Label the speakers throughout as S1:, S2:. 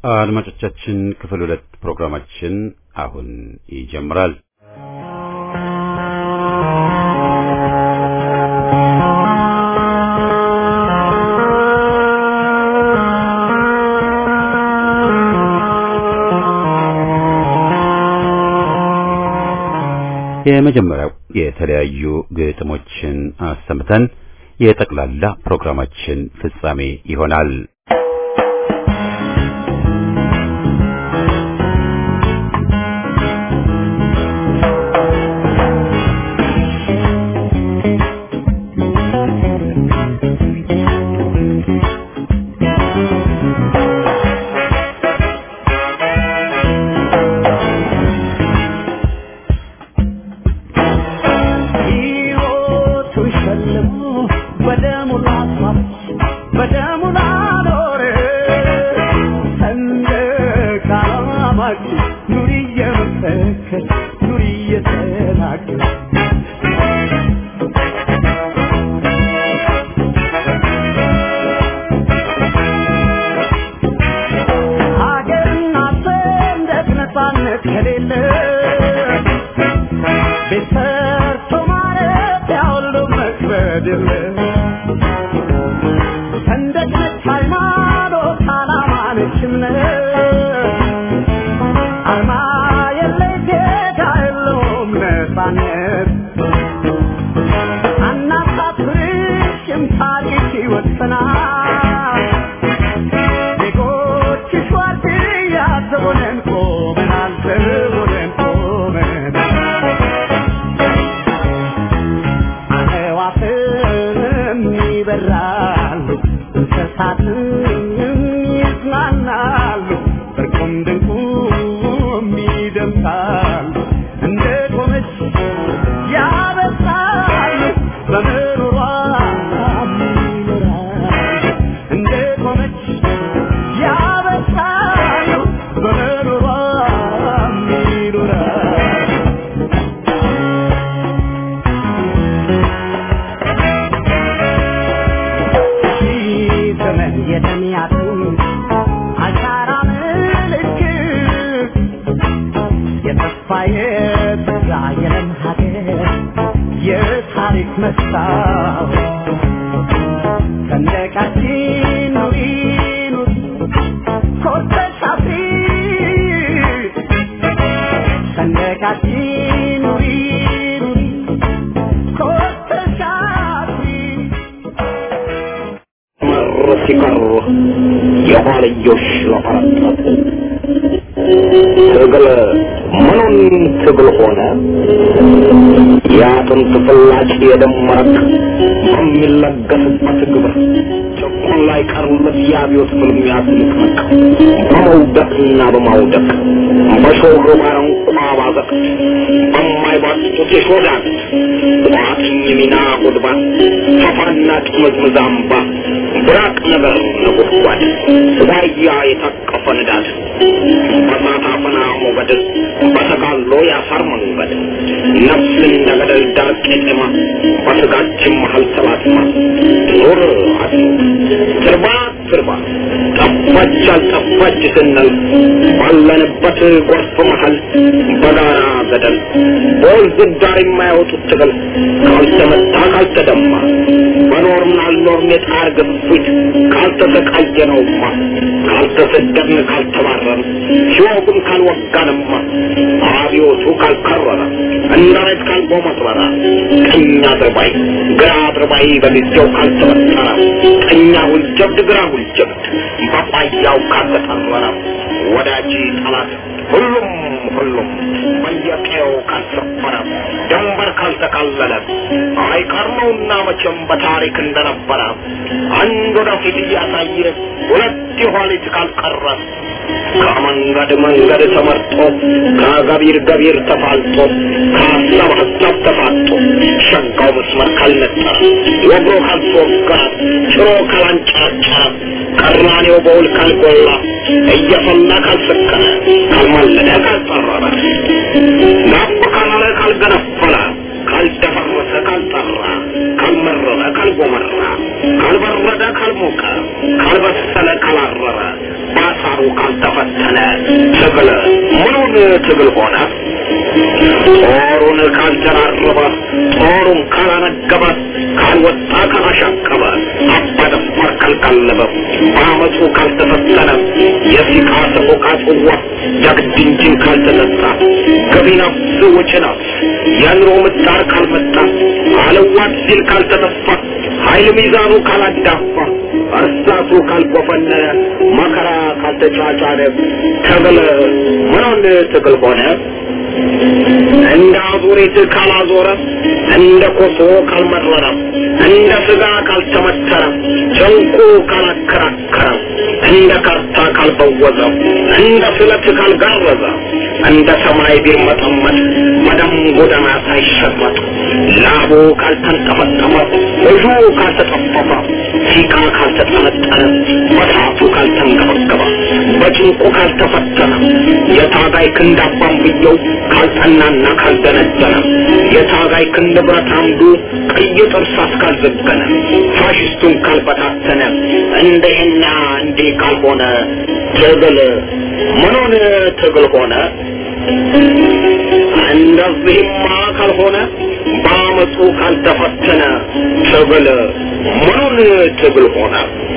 S1: አድማጮቻችን ክፍል 2 ፕሮግራማችን አሁን ይጀምራል። የመጀመሪያው የተለያዩ ግጥሞችን አሰምተን የጠቅላላ ፕሮግራማችን ፍጻሜ ይሆናል።
S2: ገቢር ተፋልጦ ከሀሳብ ሀሳብ ተፋጦ ሸጋው መስመር ካልነጠረ ወግሮ ካልተወጋ ጭሮ ካላንጫጫረ ቀራኔው በውል ካልጎላ እየፈላ ካልሰከረ ካልማለደ ካልጠረረ ናፍ ካላለ ካልገነፈለ ካልደፈረሰ ካልጠራ ካልመረረ ካልጎመራ ካልበረደ ካልሞቀ ካልበሰለ ካላረረ ባሳሩ ካልተፈተነ ትግል ምኑን ትግል ሆነ? ጦሩን ካልተራረበ ጦሩን ካላነገበ ካልወጣ ካላሻቀበ አባደፋር ካልቀለበ በአመፁ ካልተፈተነ የሲቃ ሰቆቃ ጽዋ ዳግድንጅን ካልተጠጣ ገቢ ነፍስ ወጪ ነፍስ የኑሮ ምጣር ካልመጣ አለዋት ሲል ካልተጠፋ ኃይል ሚዛኑ ካላዳፋ እርሳቱ ካልቆፈነነ መከራ ካልተጫጫነ ትግል ምኑን ትግል ሆነ? እንደ አዙሪት ካላዞረ እንደ ኮሶ ካልመረረ እንደ ስጋ ካልተመተረ ጨንቁ ካላከራከረ እንደ ካርታ ካልበወዘ እንደ ስለት ካልጋረዘ እንደ ሰማይ ቢርመጠመጥ መደም ጎዳና ሳይሸመጥ ላቡ ካልተንጠመጠመ እጁ ካልተጠፈፈ ሲቃ ካልተጠነጠነ በሳቱ ካልተንገበገበ በጭንቁ ካልተፈተነ የታጋይ ክንድ አባንብየው ካልጠናና ካልደነደነ የታጋይ ክንድ ብረት አምዱ ቀይ ጥርሳት ካልዘገነ ፋሽስቱን ካልበታተነ እንደህና እንዴ ካልሆነ ትግል ምኑን ትግል ሆነ? እንደዚህማ ካልሆነ በአመፁ ካልተፈተነ ትግል ምኑን ትግል ሆነ?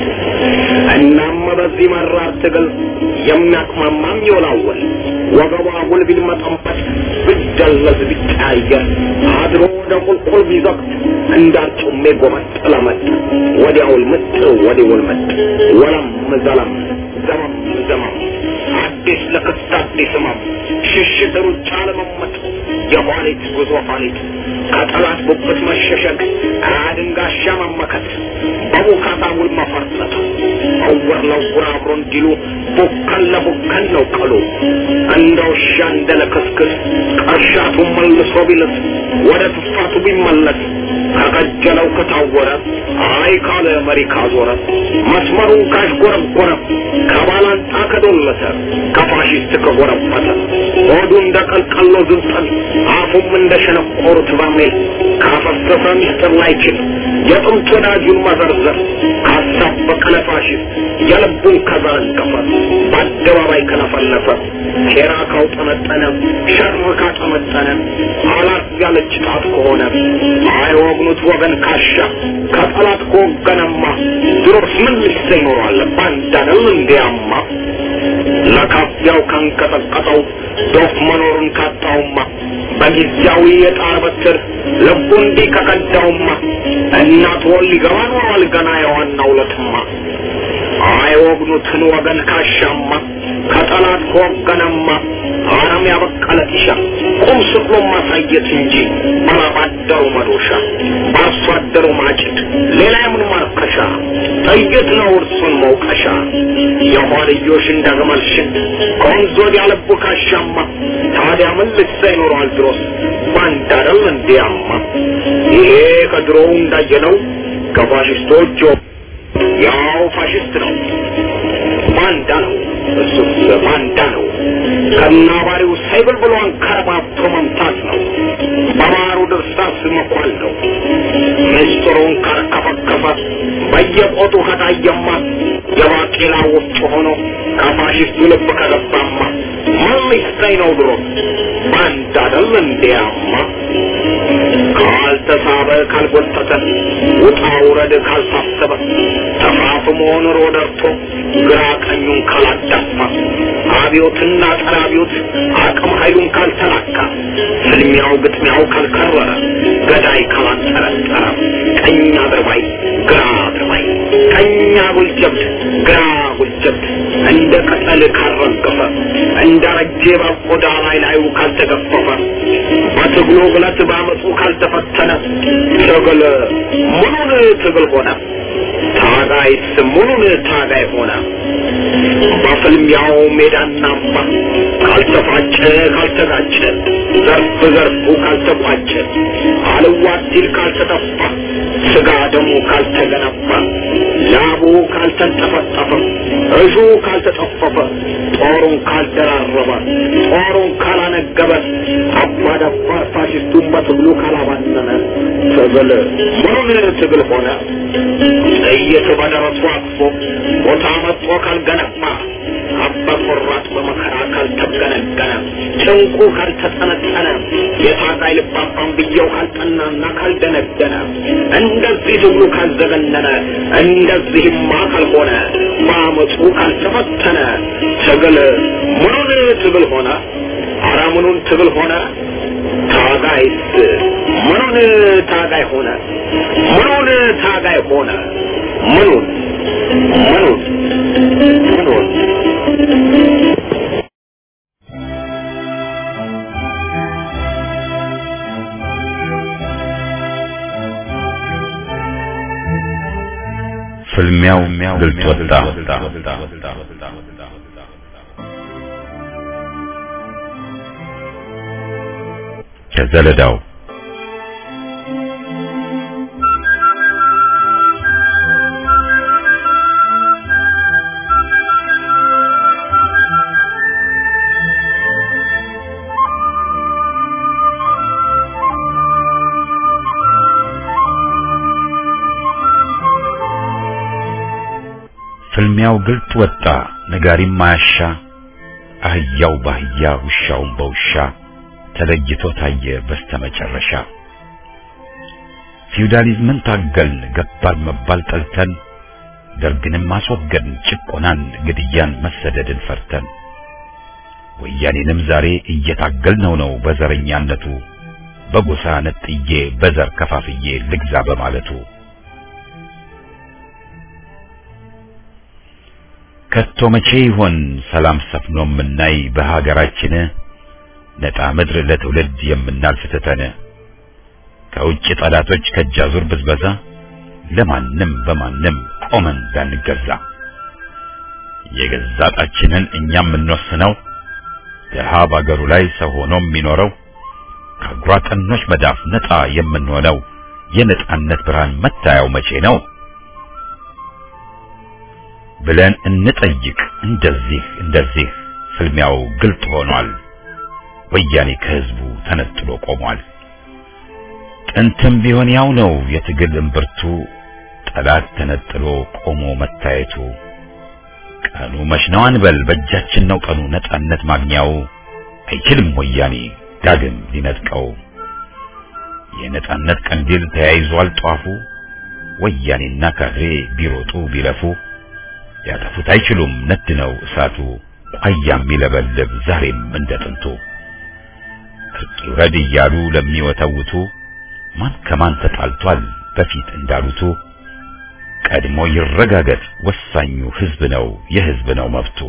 S2: እናም በዚህ መራር ትግል የሚያቅማማም ይወላወል ወገቧ ጉል ቢልመጠመጥ ብደለዝ ቢቀያየር አድሮ ወደ ቁልቁል ቢዘቅት እንዳርጩሜ ጎመጥ ለመጥ ወዲያውል ምጥ ወዲያውል መጥ ወለም ዘለም ዘመም ዘመም አዲስ ለክስት አዲስ ህመም ሽሽት ሩጫ ለመመጥ የኋሊት ጉዞ ኋሊት ከጠላት ጉብት መሸሸግ አድንጋሻ መመከት በቡካታ ውል መፈርጠት አወር ለውር አብሮ እንዲሉ ቡከን ለቡከን ነው ቀሉ እንደ ውሻ እንደ ለክስክስ ቀሻቱ መልሶ ቢልስ ወደ ትፋቱ ቢመለስ ከቀጀለው ከታወረ አይ ካለ መሪ ካዞረ መስመሩን ካሽጎረጎረ ከባላንጣ ከዶለተ ከፋሽስት ከጎረፈተ ሆዱ እንደ ቀልቀሎ ዝንጠል አፉም እንደ ሸነቆሩት በርሜል ካፈሰሰ ሚስጥር ላይችል የጥንት ወዳጁን መዘርዘር ካሳበቀ ለፋሽስት የልቡን ከዘረገፈ በአደባባይ ከለፈለፈ ሴራ ካውጠመጠነ ሸር ካጠመጠነ አላት ያለች ጣት ከሆነ አይወግኑት ወገን ካሻ ከጠላት ከወገነማ ድሮስ ምን ልሰ ይኖራል ባንዳነው እንዲያማ ለካፊያው ካንቀጠቀጠው ዶፍ መኖሩን ካጣውማ በጊዜያዊ የጣር በትር ልቡ እንዲህ ከቀዳውማ እናት ወል ሊገባ ኖሯል ገና የዋናው ለትማ አይወግኑትን ወገን ካሻማ ከጠላት ከወገነማ አረም ያበቀለ ጢሻ ቁም ስቅሎ ማሳየት እንጂ ባላባደሩ መዶሻ በአርሶ አደሩ ማጭድ ሌላ የምን ማርከሻ ጥይት ነው እርሱን መውቀሻ የኋልዮሽ እንደግመል ሽት ከወንዝ ወዲያ ልቡ ካሻማ ታዲያ ምን ልሳ ይኖረዋል ድሮስ ባንዳ አይደል እንዲያማ ይሄ ከድሮው እንዳየነው ከፋሽስቶች ያው ፋሽስት ነው ባንዳ ነው እሱስ ባንዳ ነው ከናባሪው ሳይብል ብሎ አንከረባብቶ መምታት ነው በማሩ ድርሳስ መኳል ነው ምስጢሩን ካርከፈከፈ በየቆጡ ከታየማ የባቄላ ወፍጮ ሆኖ ከፋሽስቱ ልብ ከገባማ ምን ሊሰኝ ነው ድሮ ባንዳ አይደል እንዲያማ ካልተሳበ ካልጎተተ ውጣ ውረድ ካልታሰበ ተፋፍሞ ኑሮ ደርቶ ግራ ቀኙን ካላዳፋ አብዮትና ጸረ አብዮት አቅም ኃይሉን ካልተላካ ፍልሚያው ግጥሚያው ካልከረረ ገዳይ ካላንጠረጠረ ቀኝ አድርባይ ግራ አድርባይ ቀኝ አጉልጀብድ ግራ አጉልጀብድ እንደ ቅጠል ካልረገፈ እንደ ረጄ በቆዳ ላዩ ካልተገፈፈ በትግሉ ግለት ባመፁ ካልተፈተነ ትግል ምኑን ትግል ሆነ? ታጋይስ ምኑን ታጋይ ሆነ? በፍልሚያው ሜዳና አምባ ካልተፋጨ ካልተጋጨ ዘርፍ ዘርፉ ካልተቋጨ አልዋት ሲል ካልተጠፋ ስጋ ደሙ ካልተገነባ ላቡ ካልተንጠፈጠፈ እጁ ካልተጠፈፈ ጦሩን ካልደራረበ ጦሩን ካላነገበ አባዳባ ፋሽስቱን በትግሉ ካላባነነ ትግል ምኑን ትግል ሆነ? ጥይት በደረሱ አቅፎ ቦታ መጥቶ ካልገነባ አባ ጭንቁ ካልተጠነጠነ የታጋይ ልባባን ብየው ካልጠናና ካልደነደነ እንደዚህ ትግሉ ካልዘገነነ እንደዚህማ ካልሆነ ማመፁ ካልተፈተነ ትግል ምኑን ትግል ሆነ አራምኑን ትግል ሆነ ታጋይስ ምኑን ታጋይ ሆነ ምኑን ታጋይ ሆነ ምኑን
S1: ፍልሚያው ግልጽ ወጣ። ከዘለዳው ፍልሚያው ግልጥ ወጣ ነጋሪም ማያሻ አህያው ባህያ ውሻውን በውሻ ተለይቶ ታየ በስተመጨረሻ። ፊውዳሊዝምን ታገልን ገባል መባል ጠልተን ደርግንም ማስወገድን ጭቆናን ግድያን መሰደድን ፈርተን ወያኔንም ዛሬ እየታገልነው ነው በዘረኛነቱ በጎሳ ነጥዬ በዘር ከፋፍዬ ልግዛ በማለቱ። ከቶ መቼ ይሆን ሰላም ሰፍኖ ምናይ በሀገራችን ነጣ ምድር ለትውልድ የምናልፍ ትተን ከውጭ ጠላቶች ከጃዙር ብዝበዛ ለማንም በማንም ቆመን እንዳንገዛ የገዛጣችንን እኛም እንወስነው ደሃ ባገሩ ላይ ሰው ሆኖ የሚኖረው ከጓጠኖች መዳፍ ነጣ የምንሆነው የነጻነት ብርሃን መታያው መቼ ነው ብለን እንጠይቅ። እንደዚህ ፍልሚያው ግልጥ ሆኗል። ወያኔ ከህዝቡ ተነጥሎ ቆሟል። ጥንትም ቢሆን ያው ነው የትግል እምብርቱ ጠላት ተነጥሎ ቆሞ መታየቱ። ቀኑ መች ነው አንበል በእጃችን ነው ቀኑ ነጻነት ማግኛው አይችልም ወያኔ ዳግም ሊነጥቀው። የነጻነት ቀንዲል ተያይዟል ጧፉ ወያኔና ካድሬ ቢሮጡ ቢለፉ ያጠፉት አይችሉም ነድነው እሳቱ ቋያም ይለበልብ ዛሬም እንደጥንቱ። እርድ እያሉ ለሚወተውቱ ማን ከማን ተጣልቷል በፊት እንዳሉቱ ቀድሞ ይረጋገጥ ወሳኙ ህዝብ ነው የህዝብ ነው መብቱ።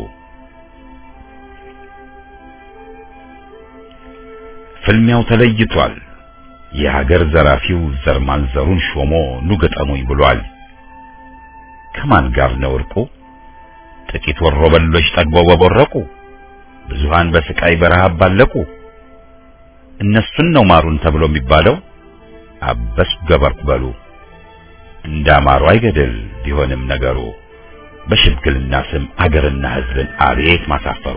S1: ፍልሚያው ተለይቷል የሀገር ዘራፊው ዘር ማንዘሩን ሾሞ ኑገጠሙኝ ብሏል። ከማን ጋር ነው እርቁ? ጥቂት ወሮበሎች ጠግበው በቦረቁ ብዙሃን በስቃይ በረሃብ ባለቁ። እነሱን ነው ማሩን ተብሎ የሚባለው አበስ ገበርኩ በሉ። እንዳማሩ አይገድል ቢሆንም ነገሩ በሽምግልና ስም አገርና ህዝብን አቤት ማሳፈሩ።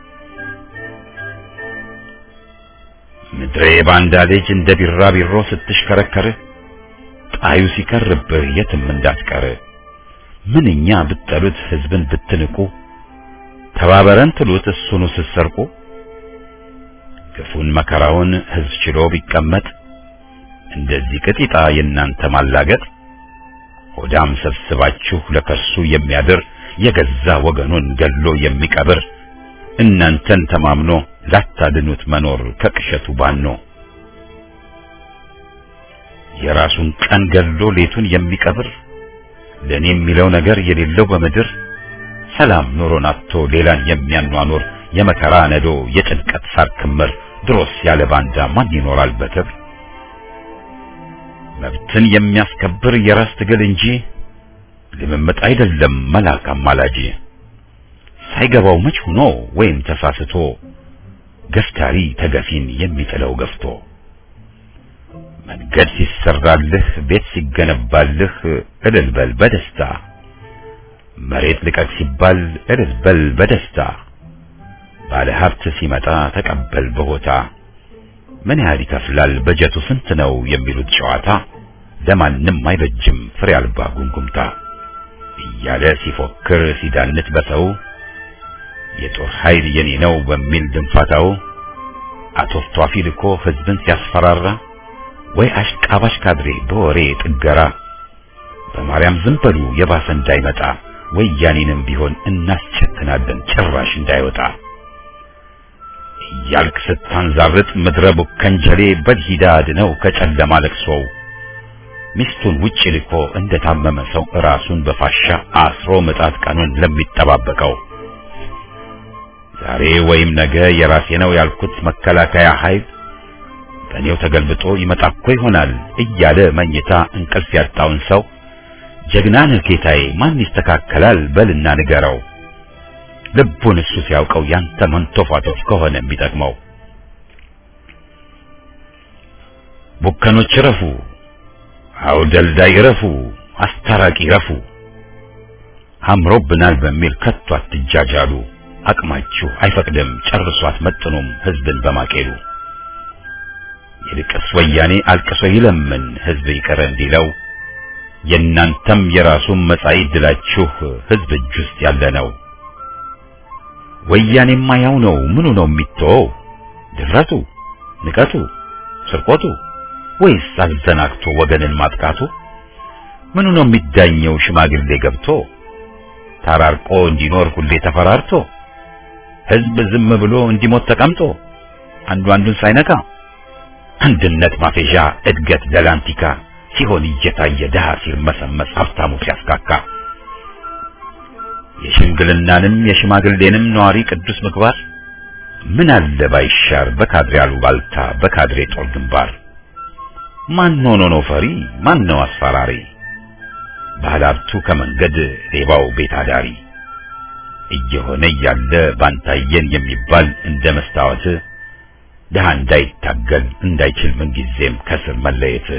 S1: ምድሬ ባንዳ ልጅ እንደ ቢራቢሮ ስትሽከረከር ጣዩ ሲከርብህ የትም እንዳትቀር። ምንኛ ብትጠሉት ህዝብን ብትንቁ ተባበረን ትሉት እሱኑ ስትሰርቁ። ግፉን መከራውን ህዝብ ችሎ ቢቀመጥ እንደዚህ ቅጢጣ የናንተ ማላገጥ። ሆዳም ሰብስባችሁ ለከርሱ የሚያድር የገዛ ወገኑን ገሎ የሚቀብር እናንተን ተማምኖ ላታድኑት መኖር ከቅሸቱ ባኖ። የራሱን ቀን ገሎ ሌቱን የሚቀብር ለኔ የሚለው ነገር የሌለው በምድር ሰላም ኑሮን አጥቶ ሌላን የሚያኗኑር የመከራ ነዶ የጭንቀት ሳር ክምር ድሮስ ያለ ባንዳ ማን ይኖራል በክብር? መብትን የሚያስከብር የራስ ትግል እንጂ ልምምጥ አይደለም መላክ አማላጅ። ሳይገባው መች ሆኖ ወይም ተሳስቶ ገፍታሪ ተገፊን የሚጥለው ገፍቶ። መንገድ ሲሰራልህ ቤት ሲገነባልህ እልል በል በደስታ። መሬት ልቀቅ ሲባል እልል በል በደስታ። ባለ ሀብት ሲመጣ ተቀበል በሆታ። ምን ያህል ይከፍላል በጀቱ ስንት ነው የሚሉት ጨዋታ ለማንም አይበጅም ፍሬ አልባ ጉምጉምታ እያለ ሲፎክር ሲዳንት በሰው የጦር ኃይል የኔ ነው በሚል ድንፋታው አቶፍቷፊ ልኮ ህዝብን ሲያስፈራራ ወይ አሽቃባሽ ካድሬ በወሬ ጥገራ በማርያም ዝም በሉ የባሰ እንዳይመጣ ወያኔንም ቢሆን እናስቸትናለን ጭራሽ እንዳይወጣ ያልክ ስታንዛርጥ ምድረ ቡከንጀሌ በልሂዳ አድነው ከጨለማ ለቅሶው ሚስቱን ውጭ ልኮ እንደታመመ ሰው ራሱን በፋሻ አስሮ መጣት ቀኑን ለሚጠባበቀው ዛሬ ወይም ነገ የራሴ ነው ያልኩት መከላከያ ኃይል በኔው ተገልብጦ ይመጣኮ ይሆናል እያለ መኝታ እንቅልፍ ያጣውን ሰው ጀግናን ጌታዬ ማን ይስተካከላል በልና ንገረው ልቡን እሱ ሲያውቀው ያንተ መንቶፋቶፍ ከሆነ የሚጠቅመው ቡከኖች ረፉ አውደልዳይ ረፉ አስታራቂ ረፉ አምሮብናል በሚል ከቶ አትጃጃሉ አቅማችሁ አይፈቅድም ጨርሶ አትመጥኑም ህዝብን በማቄሉ ይልቅስ ወያኔ አልቅሶ ይለምን ህዝብ ይቀር እንዲለው የናንተም የራሱን መጻኢ ድላችሁ ህዝብ እጅ ውስጥ ያለ ነው ወያኔማ ያው ነው ምኑ ነው የሚተው ድፍረቱ ንቀቱ ስርቆቱ ወይስ አዘናክቶ ወገንን ማጥቃቱ ምኑ ነው የሚዳኘው ሽማግሌ ገብቶ ታራርቆ እንዲኖር ሁሌ ተፈራርቶ ህዝብ ዝም ብሎ እንዲሞት ተቀምጦ አንዱ አንዱን ሳይነካ አንድነት ማፌዣ እድገት ደላንቲካ ሲሆን እየታየ ደሃ ሲርመሰመስ ሀብታሙ ሲያስካካ የሽምግልናንም የሽማግሌንም ነዋሪ ቅዱስ ምግባር ምን አለ ባይሻር በካድሬ አሉባልታ በካድሬ ጦር ግንባር ማን ሆኖ ነው ፈሪ ማን ነው አስፈራሪ ባላብቱ ከመንገድ ሌባው ቤት አዳሪ እየሆነ ያለ ባንታየን የሚባል እንደ መስታወት ደሃ እንዳይታገል እንዳይችል ምን ጊዜም ከስር መለየት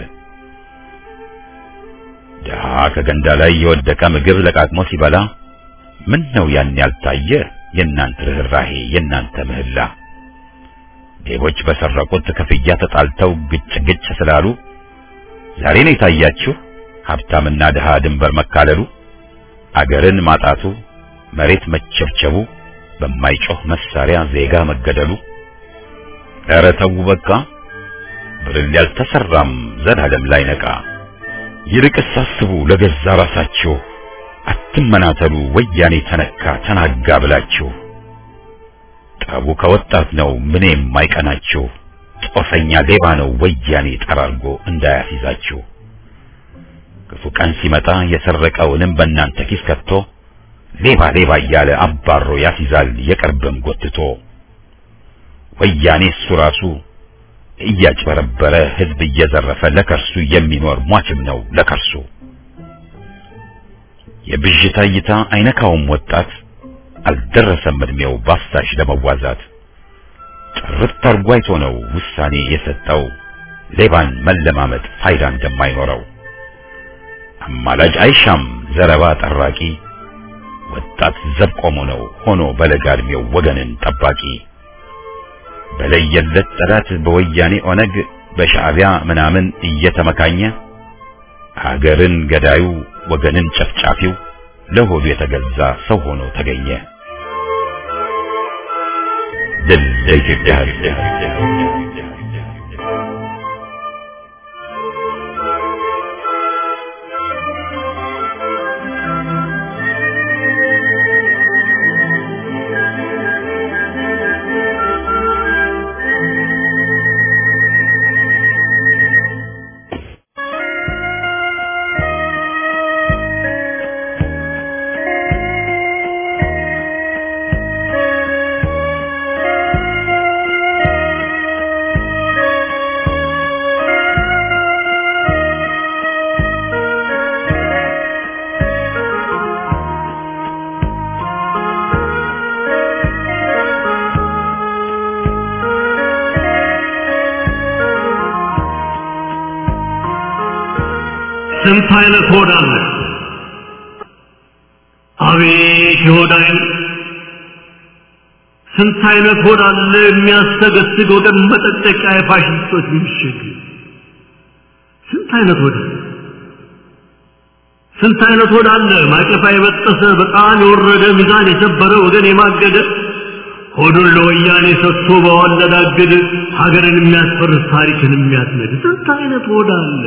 S1: ደሃ ከገንዳ ላይ የወደቀ ምግብ ለቃቅሞ ሲበላ ምን ነው ያን ያልታየ የናንተ ርህራሄ የናንተ ምህላ ሌቦች በሰረቁት ክፍያ ተጣልተው ግጭ ስላሉ ዛሬ ነው የታያችሁ ሀብታምና ደሃ ድንበር መካለሉ አገርን ማጣቱ መሬት መቸብቸቡ በማይጮህ መሳሪያ ዜጋ መገደሉ ኧረ ተው በቃ ብርል ያልተሰራም ዘላለም ላይ ነቃ ይልቅስ አስቡ ለገዛ ራሳችሁ አትመናተሉ ወያኔ ተነካ ተናጋ ብላችሁ ጠቡ ከወጣት ነው ምንም ማይቀናችሁ ጦሰኛ ሌባ ነው ወያኔ ጠራርጎ እንዳያስይዛችሁ ክፉ ቀን ሲመጣ የሰረቀውንም በእናንተ ኪስ ከቶ ሌባ እያለ አባሮ ያስይዛል የቅርብም ጎትቶ ወያኔ እሱ ራሱ እያጭበረበረ ህዝብ እየዘረፈ ለከርሱ የሚኖር ሟችም ነው ለከርሱ የብዥታ እይታ አይነካውም ወጣት አልደረሰም እድሜው ባፍሳሽ ለመዋዛት ጥርት አርጎ አይቶ ነው ውሳኔ የሰጠው ሌባን መለማመጥ ፋይዳ እንደማይኖረው አማላጅ አይሻም ዘረባ ጠራቂ ወጣት ዘብ ቆሞ ነው ሆኖ በለጋ እድሜው ወገንን ጠባቂ በለየለት ጠላት በወያኔ ኦነግ በሻዕቢያ ምናምን እየተመካኘ ሀገርን ገዳዩ ወገንን ጨፍጫፊው ለሆዱ የተገዛ ሰው ሆኖ ተገኘ ድል ለኢትዮጵያ
S3: ስንት አይነት ሆድ አለ አቤት ሆድ አይነት ስንት አይነት ሆድ አለ የሚያስተገስግ ወገን መጠጠቂያ የፋሽስቶች ምሽግ ስንት አይነት ሆድ ስንት አይነት ሆድ አለ ማቀፋ የበጠሰ በጣም የወረደ ሚዛን የሰበረ ወገን የማገደ ሆዱን ለወያኔ ሰጥቶ በወለዳግድ ሀገርን የሚያስፈርስ ታሪክን የሚያስነድ ስንት አይነት ሆድ አለ።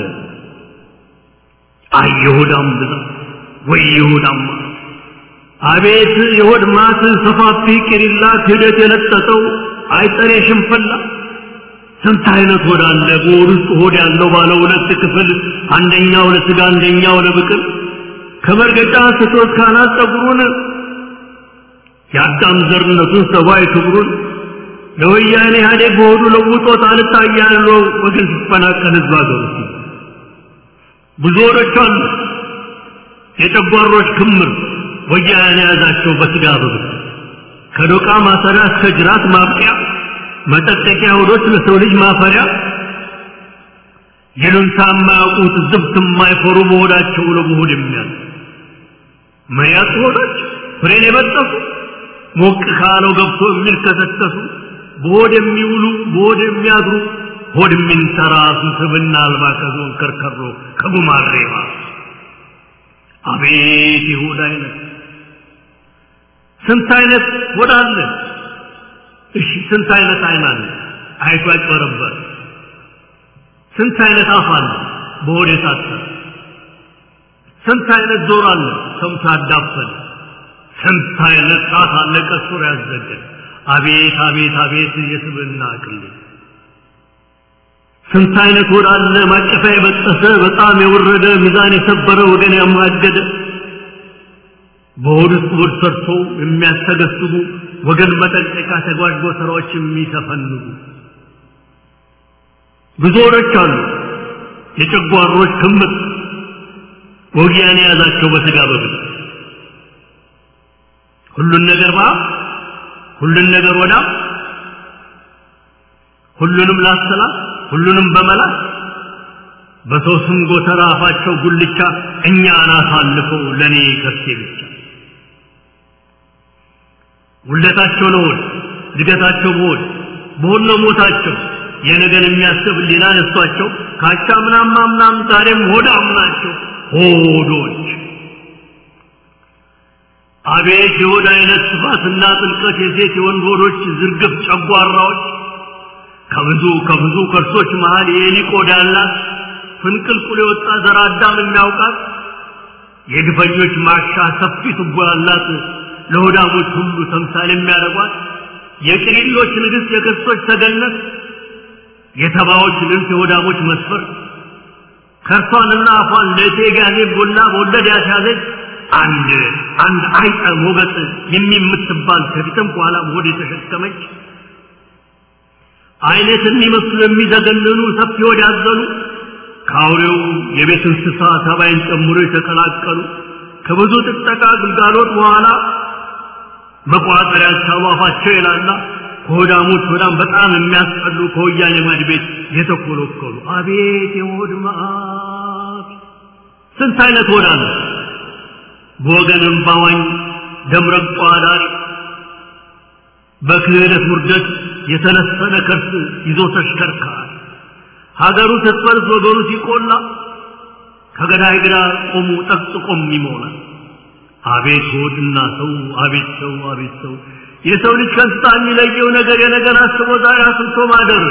S3: አይ ይሁዳም ብዛት ወይ ይሁዳም አቤት የሆድ ማት ሰፋፊ ቅሪላ ክህደት የለጠጠው አይጠሬ ሽንፈላ ስንት አይነት ሆድ አለ። በሆድ ውስጥ ሆድ ያለው ባለ ሁለት ክፍል አንደኛው ለስጋ አንደኛው ለብቅል ከመርገጫ ስቶት ካናት ጸጉሩን የአዳም ዘርነቱን ሰብአዊ ክብሩን ለወያኔ ኢህአዴግ በሆዱ ለውጦት አልታያለው ወገን ሲፈናቀል ህዝብ አገሩ ብዙ ሆዶች አሉ። የጨጓሮች ክምር ወያኔ ያዛቸው በስጋ በብት ከዶቃ ማሰሪያ እስከ ጅራት ማብቂያ መጠጠቂያ ሆዶች ለሰው ልጅ ማፈሪያ ይሉንታ የማያውቁት ዝብት የማይፈሩ በሆዳቸው ለመሆድ የሚያል መያት ሆዶች ፍሬን የበጠሱ ሞቅ ካለው ገብቶ የሚልከሰከሱ በሆድ የሚውሉ በሆድ የሚያድሩ ሆድ የሚንተራሱ ስብና አልባ ከዞን ከርከሮ ከጉማሬማ አቤት ይሁዳ አይነት ስንት አይነት ሆድ አለ። እሺ ስንት አይነት አይን አለ አይቶ ያጭበረበር። ስንት አይነት አፍ አለ በሆድ የታሰረ። ስንት አይነት ጆሮ አለ ሰምቶ ያዳፈን። ስንት አይነት ጣት አለ ቀስሮ ያዘገ። አቤት አቤት አቤት የስብና አቅል። ስንት አይነት ሆድ አለ ማቀፋ የበጠሰ በጣም የወረደ ሚዛን የሰበረ ወገን ያማገደ በሆድ ውስጥ ሆድ ሰርቶ የሚያስተገስቡ ወገን መጠንቀቂያ ተጓዥ ጎተራዎች የሚሰፈንጉ ብዙ ሆዶች አሉ። የጨጓሮች ክምር ወጊያን ያዛቸው በስጋ በብት ሁሉን ነገር ሁሉን ነገር ወዳ ሁሉንም ላሰላ ሁሉንም በመላስ በሰው ስም ጎተራ አፋቸው ጉልቻ እኛ አናሳልፈው ለኔ ከርሴ ብቻ ውለታቸው ነው ድገታቸው በሆነ ሞታቸው የነገን የሚያስብ ሊና ነስቷቸው ካቻ ምናም ዛሬም ሆዳም ናቸው ሆዶች። አቤት የሆድ አይነት ስፋትና ጥልቀት የሴት የወንድ ሆዶች ዝርግፍ ጨጓራዎች ከብዙ ከርሶች መሃል የኤሊ ቆዳ ያላት ፍንቅልቁል የወጣ ዘር አዳም የሚያውቃት የግፈኞች ማሻ ሰፊ ቱቦ ያላት ለሆዳሞች ሁሉ ተምሳሌ የሚያደርጓት የቅሪሎች ንግሥት የክርስቶች ተገነት የተባዎች ልንት የሆዳሞች መስፈር ከርሷንና አፏን ለቴጋኔ ቦላ በወለድ ያስያዘች አንድ አይጠ ሞገጥ የሚምትባል ከፊትም በኋላ ሆድ የተሸከመች አይነት የሚመስሉ የሚዘገንኑ ሰፊ ሆድ ያዘሉ ከአውሬው የቤት እንስሳ ተባይን ጨምሮ የተቀላቀሉ ከብዙ ጥቅጠቃ ግልጋሎት በኋላ መቋጠሪያ አፋቸው ይላላ ከሆዳሞች በጣም በጣም የሚያስጠሉ ከወያኔ ማድ ቤት የተኮለኮሉ አቤት የሆድ መዓት ስንት አይነት ሆድ አለ። በወገንም ባዋኝ ደምረቋ ዳሪ በክህደት ውርደት የተነሰነ ከርስ ይዞ ተሽከርካሪ ሀገሩ ስትፈርስ ወገኑ ሲቆላ ከገዳይ ግራ ቆሙ ጠቅጥቆም ይሞላል። አቤት ሆድና ሰው አቤት ሰው የሰው ልጅ ከእንስሳ የሚለየው ነገር የነገር አስቦ ዛሬ አስብቶ ማደር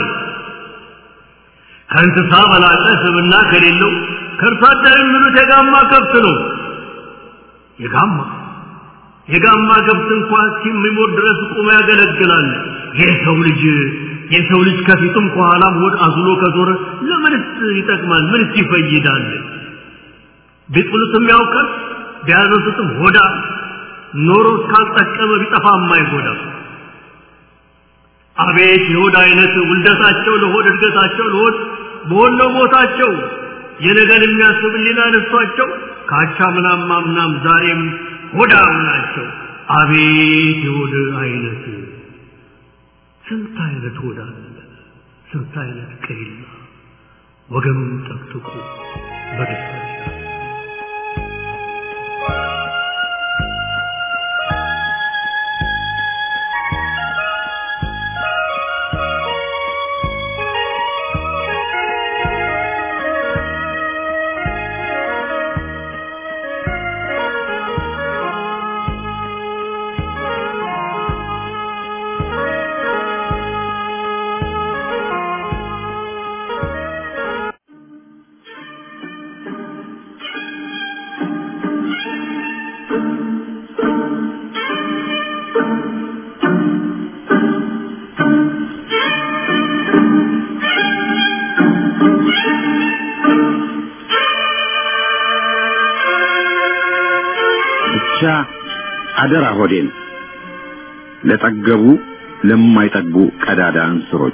S3: ከእንስሳ በላቀ ስብና ከሌለው ከእርሷ አደር የሚሉት የጋማ ከብት ነው። የጋማ ከብት እንኳን ሲሞት ድረስ ቆሞ ያገለግላል። የሰው ልጅ ከፊቱም ከኋላም ሆድ አዝሎ ከዞረ ለምንስ ይጠቅማል? ምንስ ይፈይዳል? ቢጥሉትም ያውቃል ቢያነሱትም ሆዳ ኖሮ ካልጠቀመ ቢጠፋ የማይጎዳ አቤት የሆድ አይነት ውልደታቸው ለሆድ እድገታቸው ለሆድ በሆነው ቦታቸው የነገን የሚያስብ ሊና ነሷቸው ካቻ ምናም ዛሬም ሆዳም ናቸው። አቤት የሆድ አይነት ስንት አይነት ሆዳ አለ ስንት አይነት ቅሪላ ወገኑን ጠቅጥቁ በደስታ
S4: አደራ ሆዴን ለጠገቡ ለማይጠግቡ ቀዳዳ እንስሮች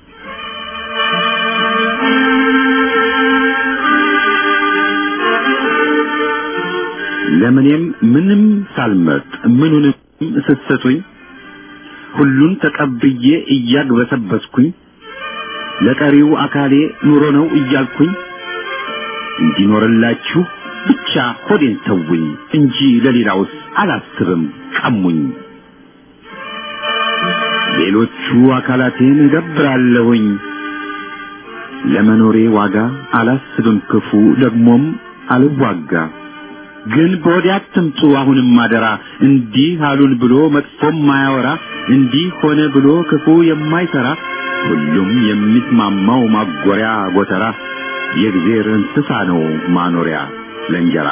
S4: ለምንም ምንም ሳልመርጥ ምኑንም ስትሰጡኝ ሁሉን ተቀብዬ እያግበሰበስኩኝ ለቀሪው አካሌ ኑሮ ነው እያልኩኝ እንዲኖርላችሁ ብቻ ሆዴን ተውኝ እንጂ ለሌላውስ አላስብም ቀሙኝ ሌሎቹ አካላቴን እገብራለሁኝ ለመኖሬ ዋጋ አላስብም ክፉ ደግሞም አልዋጋ ግን በወዲያ አትምጡ አሁንም አደራ እንዲህ አሉን ብሎ መጥፎም ማያወራ እንዲህ ሆነ ብሎ ክፉ የማይሰራ ሁሉም የሚስማማው ማጎሪያ ጎተራ የእግዚአብሔር እንስሳ ነው ማኖሪያ ለእንጀራ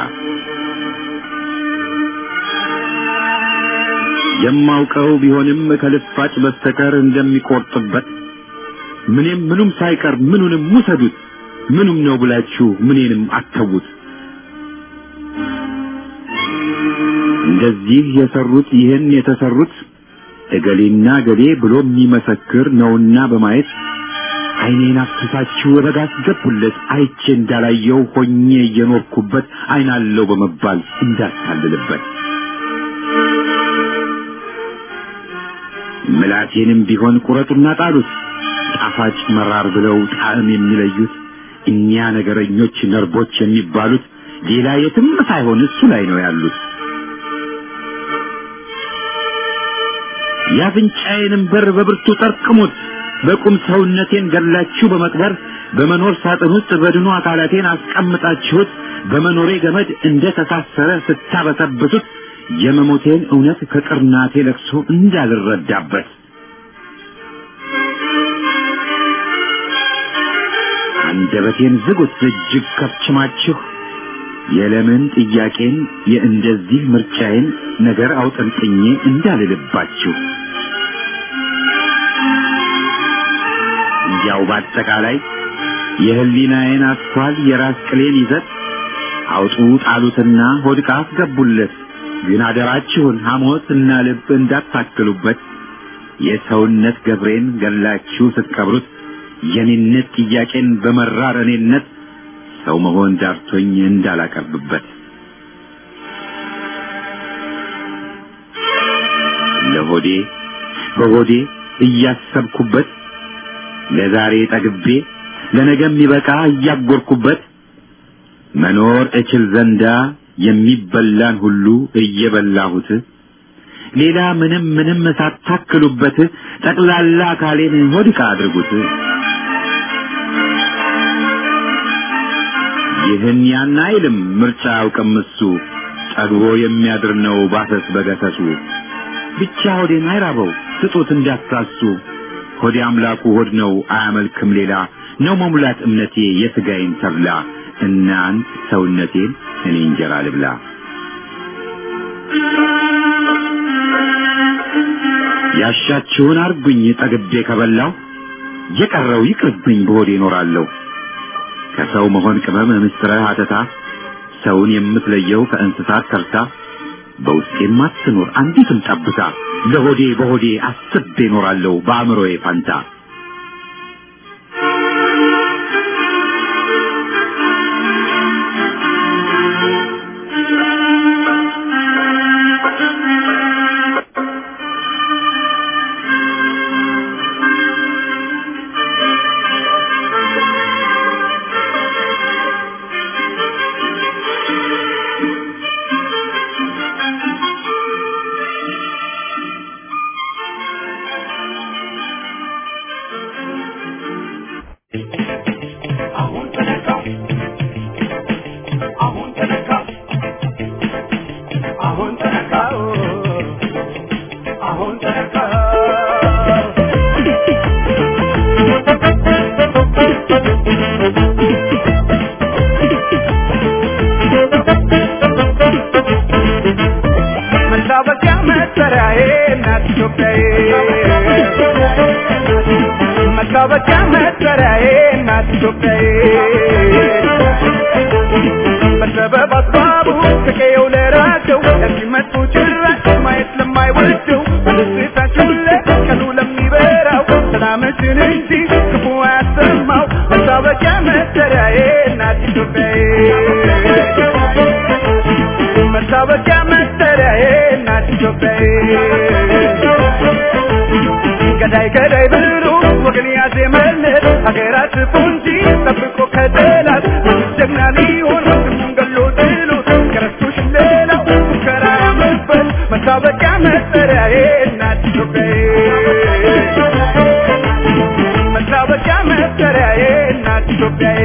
S4: የማውቀው ቢሆንም ከልፋጭ በስተቀር እንደሚቆርጥበት ምንም ሳይቀር ምኑንም ውሰዱት ምኑም ነው ብላችሁ ምኔንም አተውት እንደዚህ የሰሩት ይህን የተሰሩት እገሌና ገሌ ብሎ የሚመሰክር ነውና በማየት አይኔን አፍሳችሁ ረጋስ ገቡለት አይቼ እንዳላየው ሆኜ እየኖርኩበት አይናለው በመባል እንዳታልልበት ምላቴንም ቢሆን ቁረጡና ጣሉት ጣፋጭ መራር ብለው ጣዕም የሚለዩት እኛ ነገረኞች ነርቦች የሚባሉት ሌላ የትም ሳይሆን እሱ ላይ ነው ያሉት ያፍንጫዬንም በር በብርቱ ጠርቅሙት በቁም ሰውነቴን ገላችሁ በመቅበር በመኖር ሳጥን ውስጥ በድኑ አካላቴን አስቀምጣችሁት በመኖሬ ገመድ እንደ ተሳሰረ ስታበሰብሱት የመሞቴን እውነት ከቅርናቴ ለቅሶ እንዳልረዳበት አንደበቴን ዝጉት እጅግ ከፍችማችሁ የለምን ጥያቄን የእንደዚህ ምርጫዬን ነገር አውጠንጥኜ እንዳልልባችሁ ያው በአጠቃላይ የህሊናዬን አስኳል የራስ ቅሌን ይዘት አውጡ ጣሉትና ሆድቃ አስገቡለት ግን አደራችሁን ሐሞትና ልብ እንዳታክሉበት የሰውነት ገብሬን ገላችሁ ስትቀብሩት የኔነት ጥያቄን በመራር እኔነት ሰው መሆን ዳርቶኝ እንዳላቀርብበት ለሆዴ በሆዴ እያሰብኩበት ለዛሬ ጠግቤ ለነገም ይበቃ እያጎርኩበት መኖር እችል ዘንዳ የሚበላን ሁሉ እየበላሁት ሌላ ምንም ሳታክሉበት ጠቅላላ አካሌን ሆድቃ አድርጉት ይህን ያን አይልም ምርጫ አውቅም እሱ ጠግቦ የሚያድር ነው ባሰስ በገሰሱ ብቻ ሆዴን አይራበው ስጡት እንዳታሱ ሆዴ አምላኩ ሆድ ነው አያመልክም ሌላ ነው መሙላት እምነቴ የሥጋዬን ተብላ እናንት ሰውነቴን እኔ እንጀራ ልብላ ያሻችሁን አርጉኝ ጠግቤ ከበላው የቀረው ይቅርብኝ በሆዴ እኖራለሁ ከሰው መሆን ቅመም ምስጥረ ሀተታ ሰውን የምትለየው ከእንስሳት ተርታ በውስጤም አትኖር አንዲትም ጠብታ ለሆዴ በሆዴ አስቤ እኖራለሁ በአእምሮዬ ፋንታ
S5: መታወቂያ መጠሪያዬ እናት ኢትዮጵያዬ በሰበብ አስባቡ ከቀየው ለራቸው ለሚመጡ ጭራሽ ማየት ለማይወደው በደስታቸው ለቀኑ ለሚበራው ሰላምሽን እንጂ ክፉ አያሰማው መታወቂያ መጠሪያዬ እናት ኢትዮጵያዬ መታወቂያ መጠሪያዬ እናት ኢትዮጵያዬ ገዳይ ገዳይ ብሎ ወገን ያዘመለት ሀገራት ፉንጂ ጠብቆ ከጠላት ጀግና ሊሆን ወንድሙን ገሎ ጥሎ ከረስቶሽ ሌላው ሙከራ መበል መታወቂያ መጠሪያዬ እናት ኢትዮጵያዬ መታወቂያ መጠሪያዬ እናት ኢትዮጵያዬ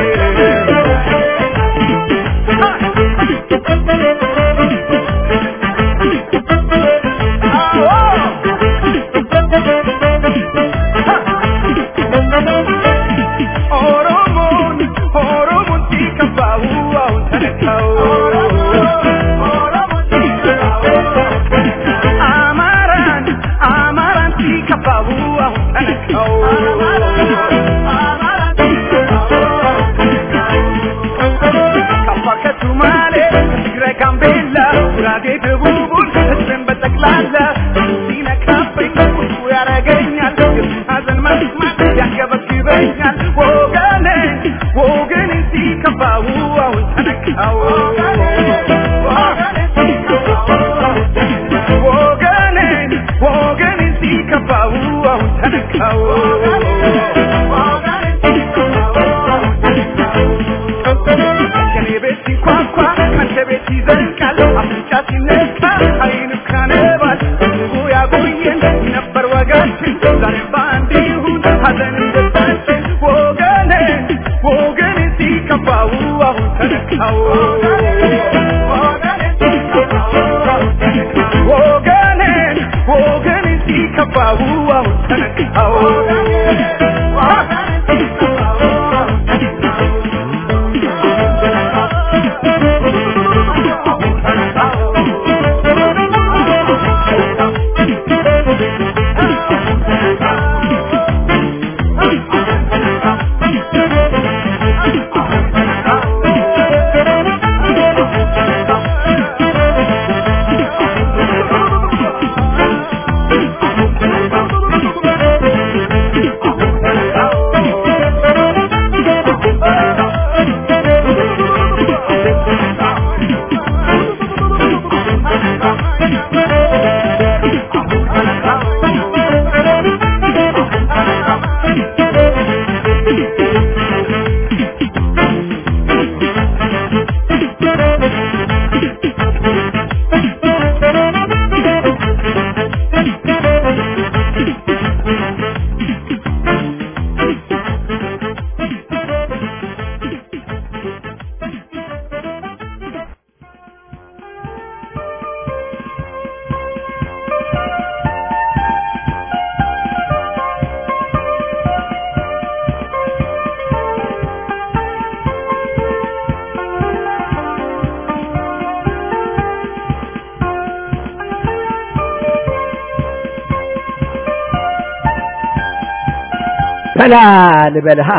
S5: በላ ልበልሃ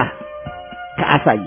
S5: ከአሳይ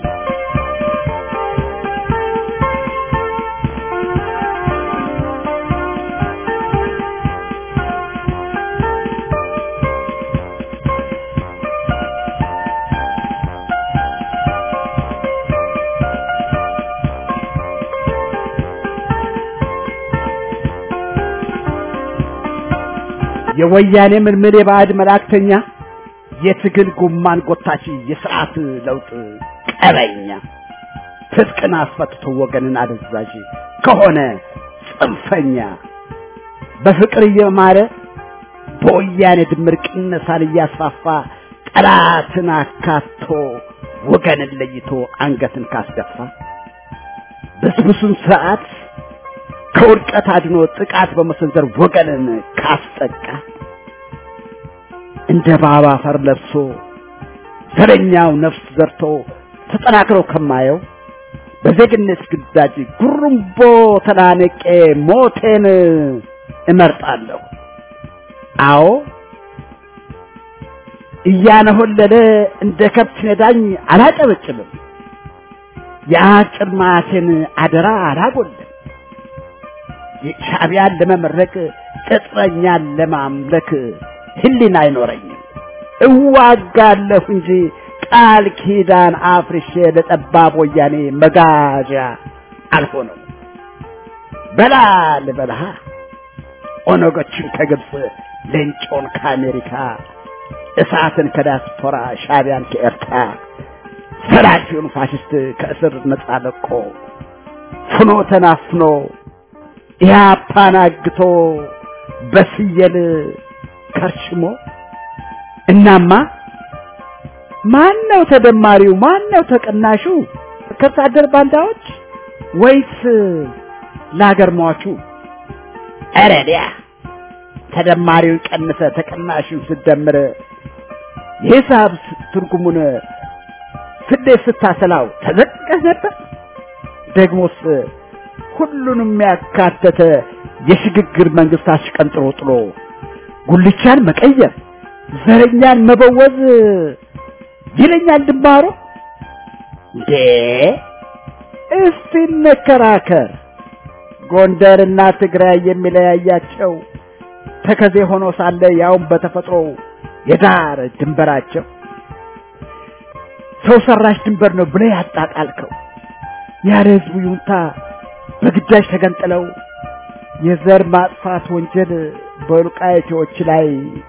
S5: የወያኔ ምልምል የባዕድ መላእክተኛ የትግል ጉማን ጎታች የሥርዓት ለውጥ ቀበኛ ትጥቅን አስፈትቶ ወገንን አደዛዥ ከሆነ ጽንፈኛ በፍቅር እየማረ በወያኔ ድምር ቅነሳን እያስፋፋ ጠላትን አካቶ ወገንን ለይቶ አንገትን ካስደፋ በስብሱን ሰዓት ከውድቀት አድኖ ጥቃት በመሰንዘር ወገንን ካስጠቃ እንደ ባባ ፈር ለብሶ ዘረኛው ነፍስ ዘርቶ ተጠናክሮ ከማየው በዜግነት ግዳጅ ጉሩምቦ ተናነቄ ሞቴን እመርጣለሁ። አዎ እያነሆለለ እንደ ከብት ነዳኝ አላጨበጭብም። የአጭር ማቴን አደራ አላጎልም ሻዕቢያን ለመመረቅ ቅጥረኛን ለማምለክ ህሊና አይኖረኝም እዋጋለሁ እንጂ ቃል ኪዳን አፍርሼ ለጠባብ ወያኔ መጋዣ አልሆነም በላ ልበልሃ ኦነጎችን ከግብጽ ሌንጮን ከአሜሪካ እሳትን ከዲያስፖራ ሻዕቢያን ከኤርትራ ሰላፊውን ፋሽስት ከእስር ነጻ ለቆ ፍኖ ተናፍኖ ኢህአፓን አግቶ በስየል ከርሽሞ እናማ ማነው ተደማሪው ማነው ተቀናሹ ከታደር ባንዳዎች ወይስ ለሀገር ሟቹ አረዲያ ተደማሪው ቀንሰ ተቀናሹን ስደምር የሂሳብ ትርጉሙን ፍዴ ስታሰላው ተዘቀህ ነበር ደግሞስ ሁሉንም ያካተተ የሽግግር መንግስት አሽቀንጥሮ ጥሎ ጉልቻን መቀየር ዘረኛን መበወዝ ይለኛል ድንባሮ እንዴ እስቲ ነከራከር ጎንደርና ትግራይ የሚለያያቸው ተከዜ ሆኖ ሳለ ያውም በተፈጥሮ የዳር ድንበራቸው ሰው ሰራሽ ድንበር ነው ብለ ያጣጣልከው ያለ ህዝቡ ይሁንታ በግዳጅ ተገንጥለው የዘር ማጥፋት ወንጀል በወልቃይቶች ላይ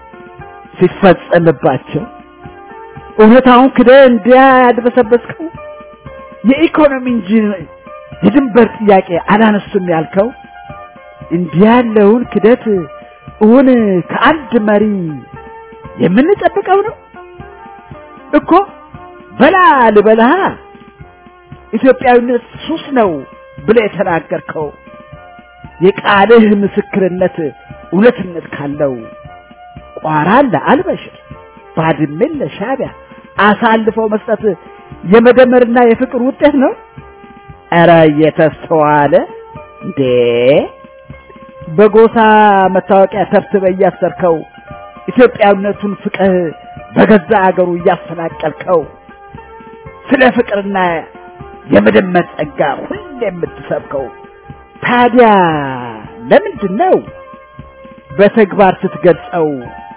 S5: ሲፈጸምባቸው እውነታውን ክደ እንዲያ ያድበሰበስከው የኢኮኖሚ እንጂ የድንበር ጥያቄ አላነሱም ያልከው እንዲያለውን ክደት እውን ከአንድ መሪ የምንጠብቀው ነው እኮ በላ ልበልሃ ኢትዮጵያዊነት ሱስ ነው ብለ የተናገርከው የቃልህ ምስክርነት እውነትነት ካለው ቋራን ለአልበሽር ባድሜን ለሻዕቢያ አሳልፈው መስጠት የመደመርና የፍቅር ውጤት ነው አረ የተስተዋለ እንዴ በጎሳ መታወቂያ ተርትበ ያሰርከው ኢትዮጵያዊነቱን ፍቅህ በገዛ አገሩ ያፈናቀልከው ስለ ፍቅርና የመደመር ጸጋ ሁሌ የምትሰብከው ታዲያ ለምንድነው በተግባር ስትገልጸው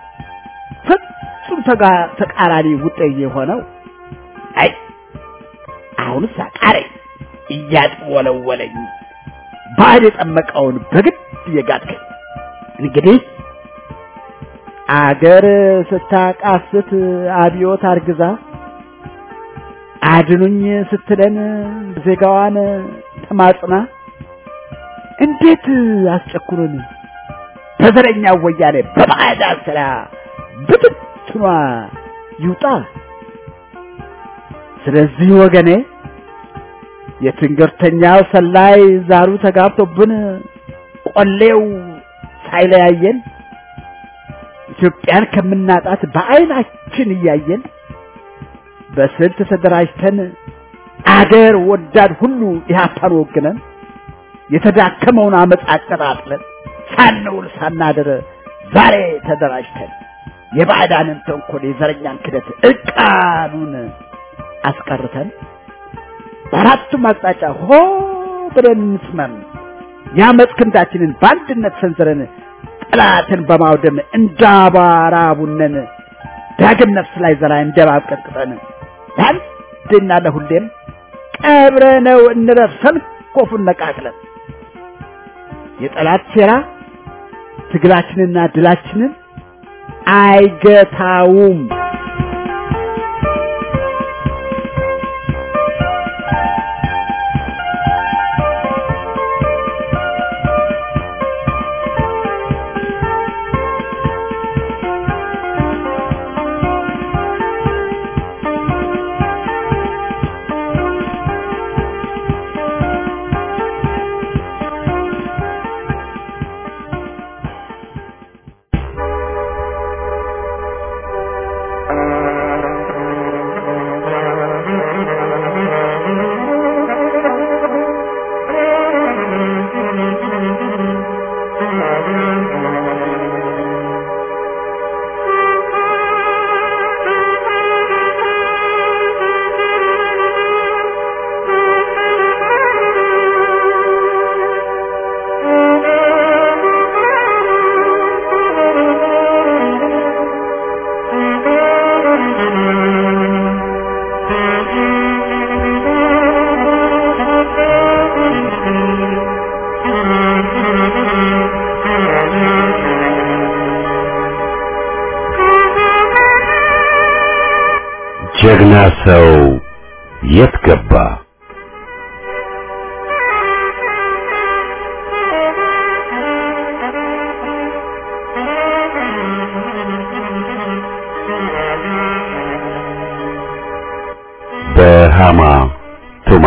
S5: ፍጹም ተቃራኒ ውጤት የሆነው አይ አሁንስ አቃረኝ እያጥወለወለኝ ባድ የጠመቀውን በግድ የጋጥከኝ እንግዲህ አገር ስታቃስት አብዮት አርግዛ አድኑኝ ስትለን ዜጋዋን ተማጽና እንዴት አስጨኩሩን በዘረኛ ወያኔ በባዕዳ ስራ ብትትኗ ይውጣ ስለዚህ ወገኔ የትንገርተኛው ሰላይ ዛሩ ተጋብቶብን ቆሌው ሳይለያየን ኢትዮጵያን ከምናጣት በአይናችን እያየን በስልት ተደራጅተን አገር ወዳድ ሁሉ ኢህአፓን ወግነን የተዳከመውን አመጽ አቀጣጥለን ሳንውል ሳናድር ዛሬ ተደራጅተን የባዕዳንን ተንኮል የዘረኛን ክደት እቃኑን አስቀርተን በአራቱም አቅጣጫ ሆ ብለን እንስመም ያመጽ ክንዳችንን በአንድነት ሰንዝረን ጠላትን በማውደም እንዳባራ ቡነን ዳግም ነፍስ ላይ ዘራ እንደባቀጥቅጠን ለአንድና ለሁሌም ቀብረነው እንረፍ ሰንኮፉን ነቃቅለን የጠላት ሴራ ትግላችንና ድላችንን አይገታውም
S1: ጀግና ሰው የት ገባ? በሃማ ቱማ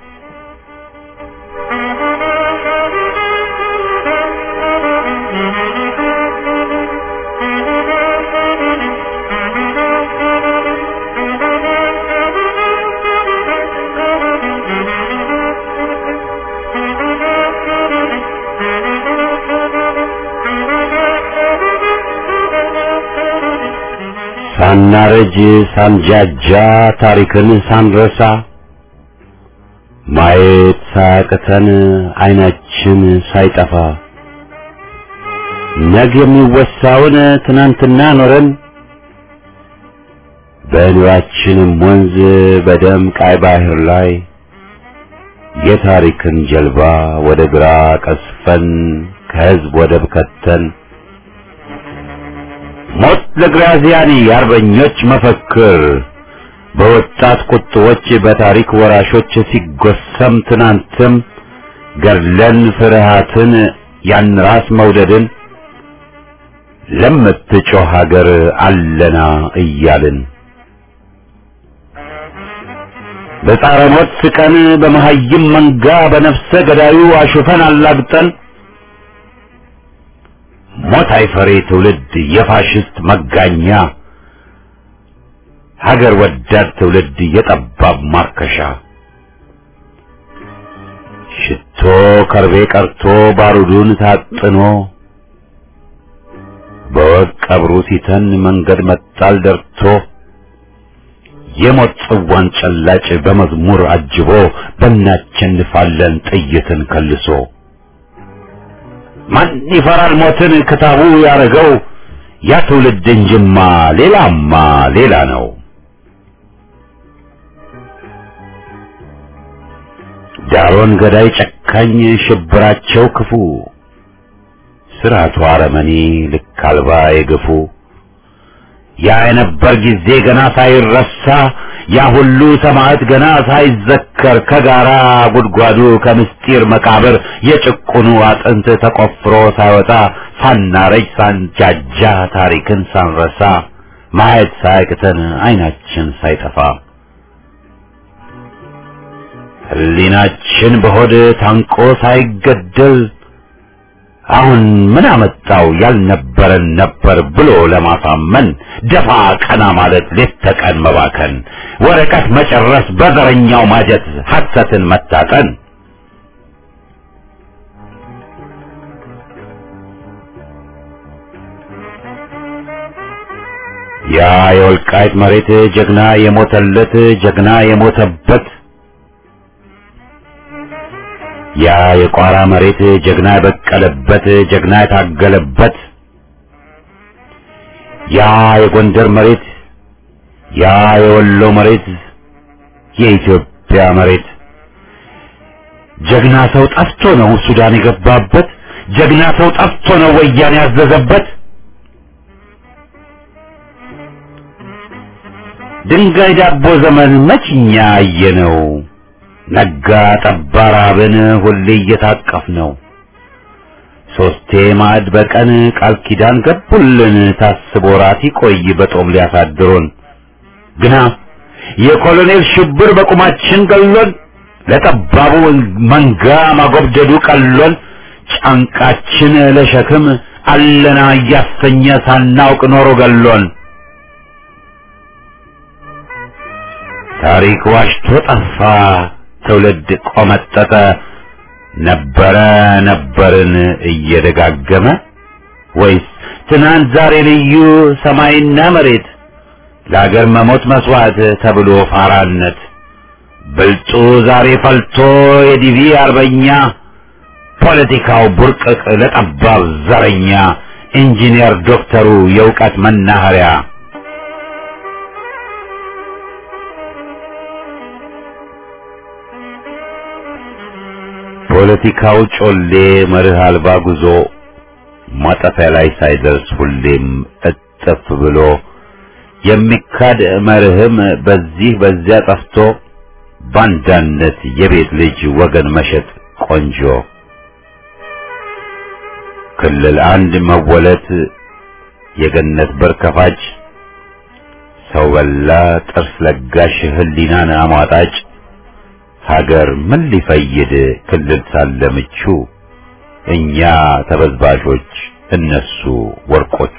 S1: ሳናረጅ ሳንጃጃ ታሪክን ሳንረሳ ማየት ሳያቅተን አይናችን ሳይጠፋ ነገ የሚወሳውን ትናንትና ኖረን በኑራችንም ወንዝ በደም ቀይ ባህር ላይ የታሪክን ጀልባ ወደ ግራ ቀስፈን ከህዝብ ወደብ ከተን ሞት ለግራዚያኒ የአርበኞች መፈክር በወጣት ቁጥቦች በታሪክ ወራሾች ሲጎሰም ትናንትም ገድለን ፍርሃትን ያን ራስ መውደድን ለምትጮህ ሀገር አለና እያልን በጻረ ሞት ስቀን በመሃይም መንጋ በነፍሰ ገዳዩ አሹፈን አላግጠን ሞት አይፈሬ ትውልድ የፋሽስት መጋኛ ሀገር ወዳድ ትውልድ የጠባብ ማርከሻ ሽቶ ከርቤ ቀርቶ ባሩዱን ታጥኖ በወቅ ቀብሩ ሲተን መንገድ መጣል ደርቶ የሞት ጽዋን ጨላጭ በመዝሙር አጅቦ በእናቸንፋለን ጥይትን ከልሶ ማን ይፈራል ሞትን ክታቡ ያረገው ያ ትውልድ እንጅማ ሌላማ ሌላ ነው። ዳሮን ገዳይ ጨካኝ ሽብራቸው ክፉ ስራቱ አረመኔ ልክ አልባ የገፉ ያ የነበር ጊዜ ገና ሳይረሳ ያ ሁሉ ሰማዕት ገና ሳይዘከር ከጋራ ጉድጓዱ ከምስጢር መቃብር የጭቁኑ አጥንት ተቆፍሮ ሳይወጣ ሳናረጅ ሳንጃጃ ታሪክን ሳንረሳ ማየት ሳያቅተን አይናችን ሳይጠፋ ህሊናችን በሆድ ታንቆ ሳይገደል አሁን ምን አመጣው ያልነበረን ነበር ብሎ ለማሳመን ደፋ ቀና ማለት ሌት ተቀን መባከን ወረቀት መጨረስ በዘረኛው ማጀት ሐሰትን መታጠን ያ የወልቃይት መሬት ጀግና የሞተለት ጀግና የሞተበት ያ የቋራ መሬት ጀግና የበቀለበት ጀግና የታገለበት ያ የጎንደር መሬት ያ የወሎ መሬት የኢትዮጵያ መሬት ጀግና ሰው ጠፍቶ ነው ሱዳን የገባበት ጀግና ሰው ጠፍቶ ነው ወያኔ ያዘዘበት ድንጋይ ዳቦ ዘመን መችኛ አየነው ነጋ ጠባ ራብን ሁሌ እየታቀፍ ነው ሶስቴ ማዕድ በቀን ቃል ኪዳን ገቡልን ታስቦ ራት ይቆይ በጦም ሊያሳድሩን ግና የኮሎኔል ሽብር በቁማችን ገሎን ለጠባቡ መንጋ ማጎብደዱ ቀሎን ጫንቃችን ለሸክም አለና እያሰኘ ሳናውቅ ኖሮ ገሎን ታሪክ ዋሽቶ ጠፋ ትውልድ ቆመጠጠ ነበረ ነበርን እየደጋገመ ወይስ ትናንት ዛሬ ልዩ ሰማይና መሬት ለአገር መሞት መስዋዕት ተብሎ ፋራነት ብልጡ ዛሬ ፈልቶ የዲቪ አርበኛ ፖለቲካው ቡርቅቅ ለጠባብ ዘረኛ ኢንጂነር ዶክተሩ የእውቀት መናኸሪያ ፖለቲካው ጮሌ መርህ አልባ ጉዞ ማጠፊያ ላይ ሳይደርስ ሁሌም እጥፍ ብሎ የሚካድ መርህም በዚህ በዚያ ጠፍቶ ባንዳነት የቤት ልጅ ወገን መሸጥ ቆንጆ ክልል አንድ መወለት የገነት በር ከፋጭ ሰው በላ ጥርስ ለጋሽ ህሊናን አሟጣጭ ሀገር ምን ሊፈይድ ክልል ሳለ ምቹ እኛ ተበዝባዦች እነሱ ወርቆቹ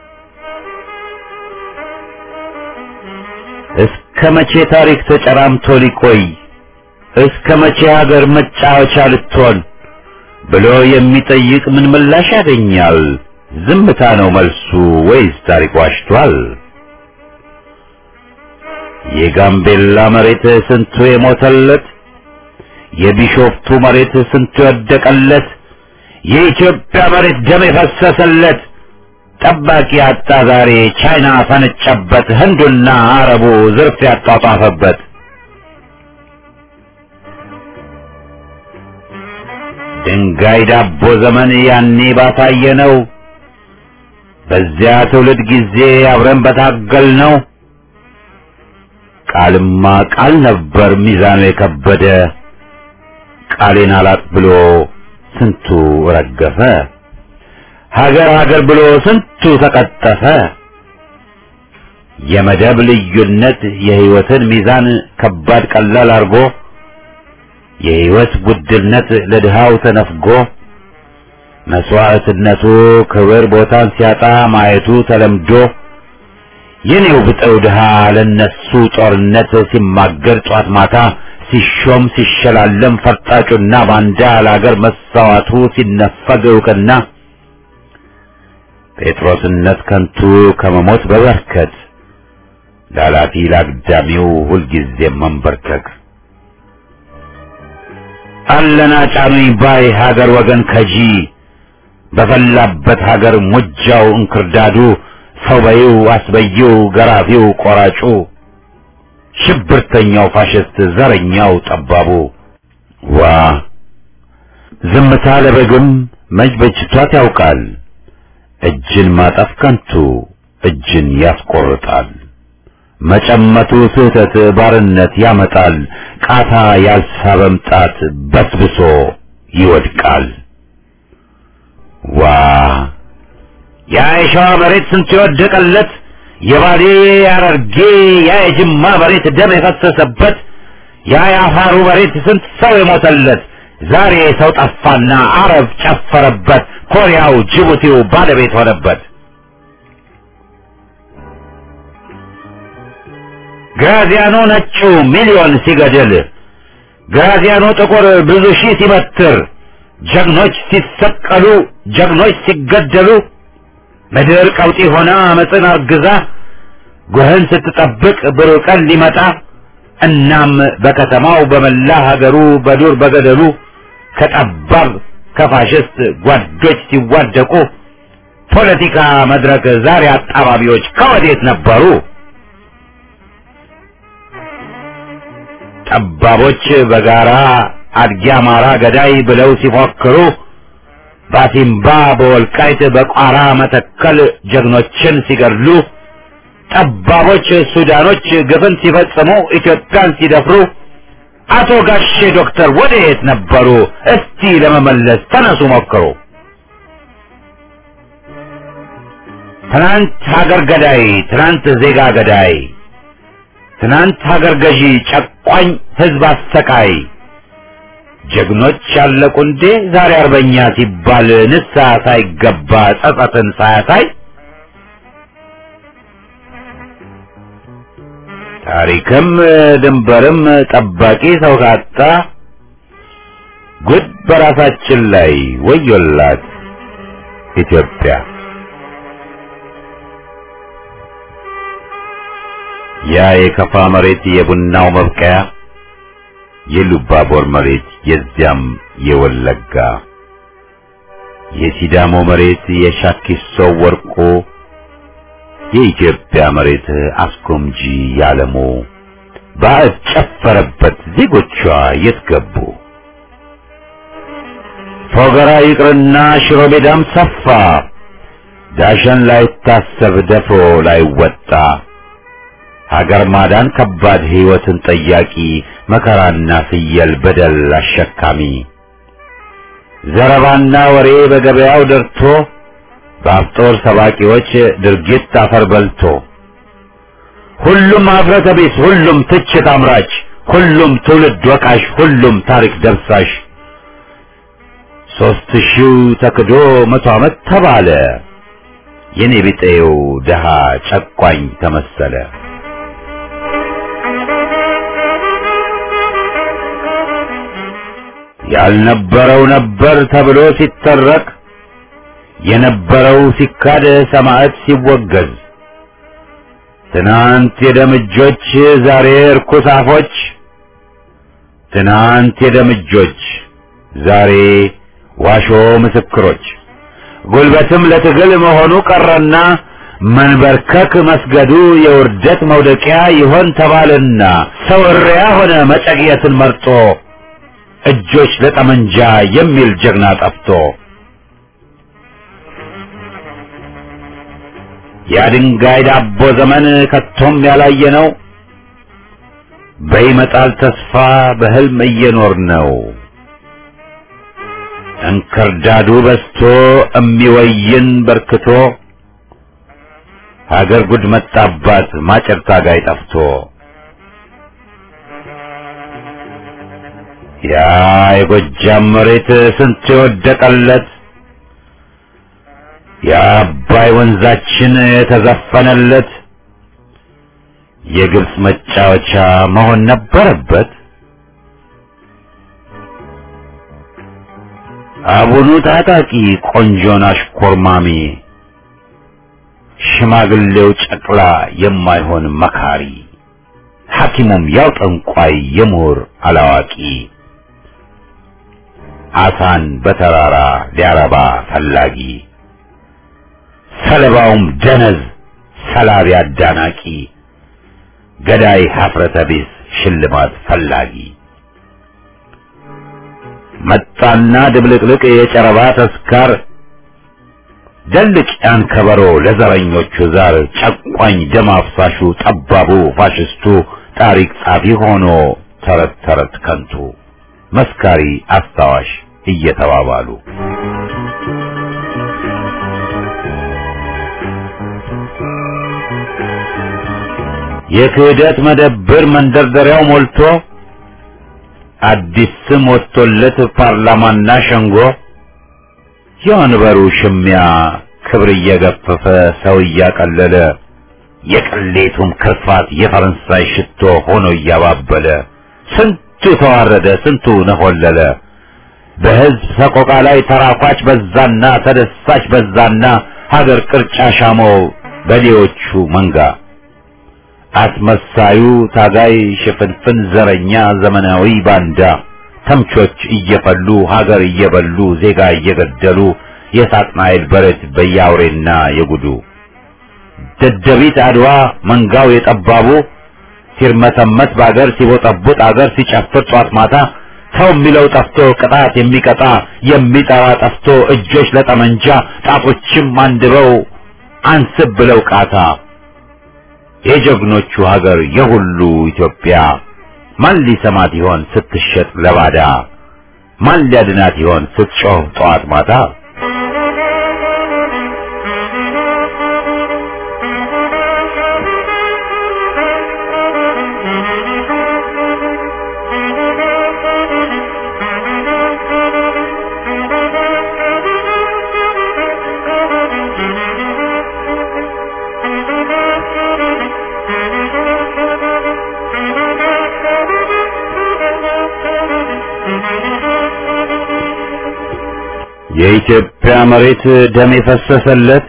S1: እስከ መቼ ታሪክ ተጨራምቶ ሊቆይ እስከ መቼ ሀገር መጫወቻ ልትሆን ብሎ የሚጠይቅ ምን ምላሽ ያገኛል? ዝምታ ነው መልሱ ወይስ ታሪክ ዋሽቷል? የጋምቤላ መሬት ስንቱ የሞተለት፣ የቢሾፍቱ መሬት ስንቱ የወደቀለት፣ የኢትዮጵያ መሬት ደም የፈሰሰለት ጠባቂ አጣ ዛሬ ቻይና ፈነጨበት፣ ህንዱና አረቡ ዝርፍ ያጧጧፈበት። ድንጋይ ዳቦ ዘመን ያኔ ባታየ ነው፣ በዚያ ትውልድ ጊዜ አብረን በታገል ነው። ቃልማ ቃል ነበር ሚዛኑ የከበደ፣ ቃሌን አላጥ ብሎ ስንቱ ረገፈ፣ ሀገር ሀገር ብሎ ስንቱ ተቀጠፈ። የመደብ ልዩነት የህይወትን ሚዛን ከባድ ቀላል አርጎ፣ የህይወት ውድነት ለድሃው ተነፍጎ፣ መስዋዕትነቱ ክብር ቦታን ሲያጣ ማየቱ ተለምዶ፣ የኔው ብጠው ድሃ ለነሱ ጦርነት ሲማገር ጧት ማታ፣ ሲሾም ሲሸላለም ፈርጣጩና ባንዳ ለአገር መሳዋቱ ሲነፈግ እውቅና፣ ጴጥሮስነት ከንቱ ከመሞት በበርከት፣ ላላፊ ላግዳሚው ሁልጊዜ መንበርከክ። አለና ጫኑኝ ባይ ሀገር ወገን ከጂ፣ በፈላበት ሀገር ሙጃው እንክርዳዱ፣ ሰው በይው አስበይው ገራፊው ቆራጩ፣ ሽብርተኛው ፋሽስት ዘረኛው ጠባቡ። ዋ ዝምታ ለበግም መች በጅቷት ያውቃል፣ እጅን ማጠፍ ከንቱ እጅን ያስቆርጣል። መጨመቱ ስህተት ባርነት ያመጣል፣ ቃታ ያልሳበም ጣት በስብሶ ይወድቃል። ዋ ያ የሸዋ መሬት ስንት የወደቀለት፣ የባሌ ያረርጌ ያ የጅማ መሬት ደም የፈሰሰበት፣ ያ የአፋሩ መሬት ስንት ሰው የሞተለት፣ ዛሬ ሰው ጠፋና አረብ ጨፈረበት፣ ኮሪያው ጅቡቲው ባለቤት ሆነበት። ግራዚያኖ ነጩ ሚሊዮን ሲገድል፣ ግራዚያኖ ጥቁር ብዙ ሺህ ሲበትር፣ ጀግኖች ሲሰቀሉ ጀግኖች ሲገደሉ፣ ምድር ቀውጢ ሆና አመፅን አርግዛ ጎህን ስትጠብቅ ብሩህ ቀን ሊመጣ፣ እናም በከተማው በመላ ሀገሩ በዱር በገደሉ ከጠባብ ከፋሽስት ጓዶች ሲዋደቁ፣ ፖለቲካ መድረክ ዛሬ አጣባቢዎች ከወዴት ነበሩ? ጠባቦች በጋራ አድጊ አማራ ገዳይ ብለው ሲፎክሩ፣ ባሲምባ በወልቃይት በቋራ መተከል ጀግኖችን ሲገድሉ፣ ጠባቦች ሱዳኖች ግፍን ሲፈጽሙ ኢትዮጵያን ሲደፍሩ፣ አቶ ጋሼ ዶክተር ወዴት ነበሩ? እስቲ ለመመለስ ተነሱ ሞክሩ። ትናንት ሀገር ገዳይ ትናንት ዜጋ ገዳይ፣ ትናንት ሀገር ገዢ ጨቋኝ ህዝብ አሰቃይ፣ ጀግኖች ያለቁ እንዴ ዛሬ አርበኛ ሲባል ንስሐ ሳይገባ ጸጸትን ሳያሳይ? ታሪክም ድንበርም ጠባቂ ሰው ካጣ፣ ጉድ በራሳችን ላይ ወዮላት ኢትዮጵያ። ያ የከፋ መሬት የቡናው መብቀያ፣ የሉባቦር መሬት የዚያም የወለጋ፣ የሲዳሞ መሬት የሻኪሶ ወርቆ፣ የኢትዮጵያ መሬት አስኮምጂ ያለሞ፣ ባዕድ ጨፈረበት ዜጎቿ የት ገቡ? ፎገራ ይቅርና ሽሮ ሜዳም ሰፋ፣ ዳሸን ላይታሰብ ደፍሮ ላይወጣ፣ ሀገር ማዳን ከባድ ሕይወትን ጠያቂ መከራና ፍየል በደል አሸካሚ ዘረባና ወሬ በገበያው ደርቶ በአፍጦር ሰባቂዎች ድርጊት አፈር በልቶ ሁሉም ኀፍረተ ቢስ ሁሉም ትችት አምራች ሁሉም ትውልድ ወቃሽ ሁሉም ታሪክ ደብሳሽ 3000 ተክዶ 100 ዓመት ተባለ የኔ ቢጤው ደሃ ጨቋኝ ተመሰለ። ያልነበረው ነበር ተብሎ ሲተረክ የነበረው ሲካድ ሰማዕት ሲወገዝ ትናንት የደምጆች ዛሬ እርኩስ አፎች ትናንት የደምጆች ዛሬ ዋሾ ምስክሮች ጉልበትም ለትግል መሆኑ ቀረና መንበርከክ መስገዱ የውርደት መውደቂያ ይሆን ተባለና ሰው እሪያ ሆነ መጨቅየትን መርጦ እጆች ለጠመንጃ የሚል ጀግና ጠፍቶ የድንጋይ ዳቦ ዘመን ከቶም ያላየ ነው በይመጣል ተስፋ በህልም እየኖር ነው እንክርዳዱ በስቶ እሚወይን በርክቶ ሀገር ጉድ መጣባት ማጨር ታጋይ ጠፍቶ ያ የጎጃም መሬት ስንት የወደቀለት የአባይ ወንዛችን የተዘፈነለት የግብጽ መጫወቻ መሆን ነበረበት። አቡኑ ታጣቂ ቆንጆን አሽኮርማሚ ሽማግሌው ጨቅላ የማይሆን መካሪ ሐኪሙም ያው ጠንቋይ የምሁር አላዋቂ አሳን በተራራ ሊያረባ ፈላጊ ሰለባውም ደነዝ ሰላቢ አዳናቂ ገዳይ ኀፍረተ ቢስ ሽልማት ፈላጊ መጣና ድብልቅልቅ የጨረባ ተስካር ደልቅ ያን ከበሮ ለዘረኞቹ ዛር ጨቋኝ ደም አፍሳሹ ጠባቡ ፋሽስቱ ታሪክ ጻፊ ሆኖ ተረት ተረት ከንቱ መስካሪ አስታዋሽ እየተባባሉ የክህደት መደብር መንደርደሪያው ሞልቶ አዲስ ስም ወጥቶለት ፓርላማና ሸንጎ የወንበሩ ሽሚያ ክብር እየገፈፈ ሰው እያቀለለ የቅሌቱም ክርፋት የፈረንሳይ ሽቶ ሆኖ እያባበለ ስንቱ ተዋረደ ስንቱ ነሆለለ በሕዝብ ሰቆቃ ላይ ተራኳች በዛና ተደሳች በዛና ሀገር ቅርጫ ሻመው በሌዎቹ መንጋ አስመሳዩ ታጋይ ሽፍንፍን ዘረኛ ዘመናዊ ባንዳ ተምቾች እየፈሉ ሀገር እየበሉ ዜጋ እየገደሉ የሳጥናኤል በረት በያውሬና የጉዱ ደደቢት አድዋ መንጋው የጠባቡ ሲርመሰመስ በአገር ሲቦጠቡጥ አገር ሲጨፍር ጧት ማታ ሰው የሚለው ጠፍቶ ቅጣት የሚቀጣ የሚጠራ ጠፍቶ እጆች ለጠመንጃ ጣቶችም አንድበው አንስብ ብለው ቃታ የጀግኖቹ ሀገር የሁሉ ኢትዮጵያ ማን ሊሰማት ይሆን ስትሸጥ ለባዳ ማን ሊያድናት ይሆን ስትጮህ ጠዋት ማታ የኢትዮጵያ መሬት ደም የፈሰሰለት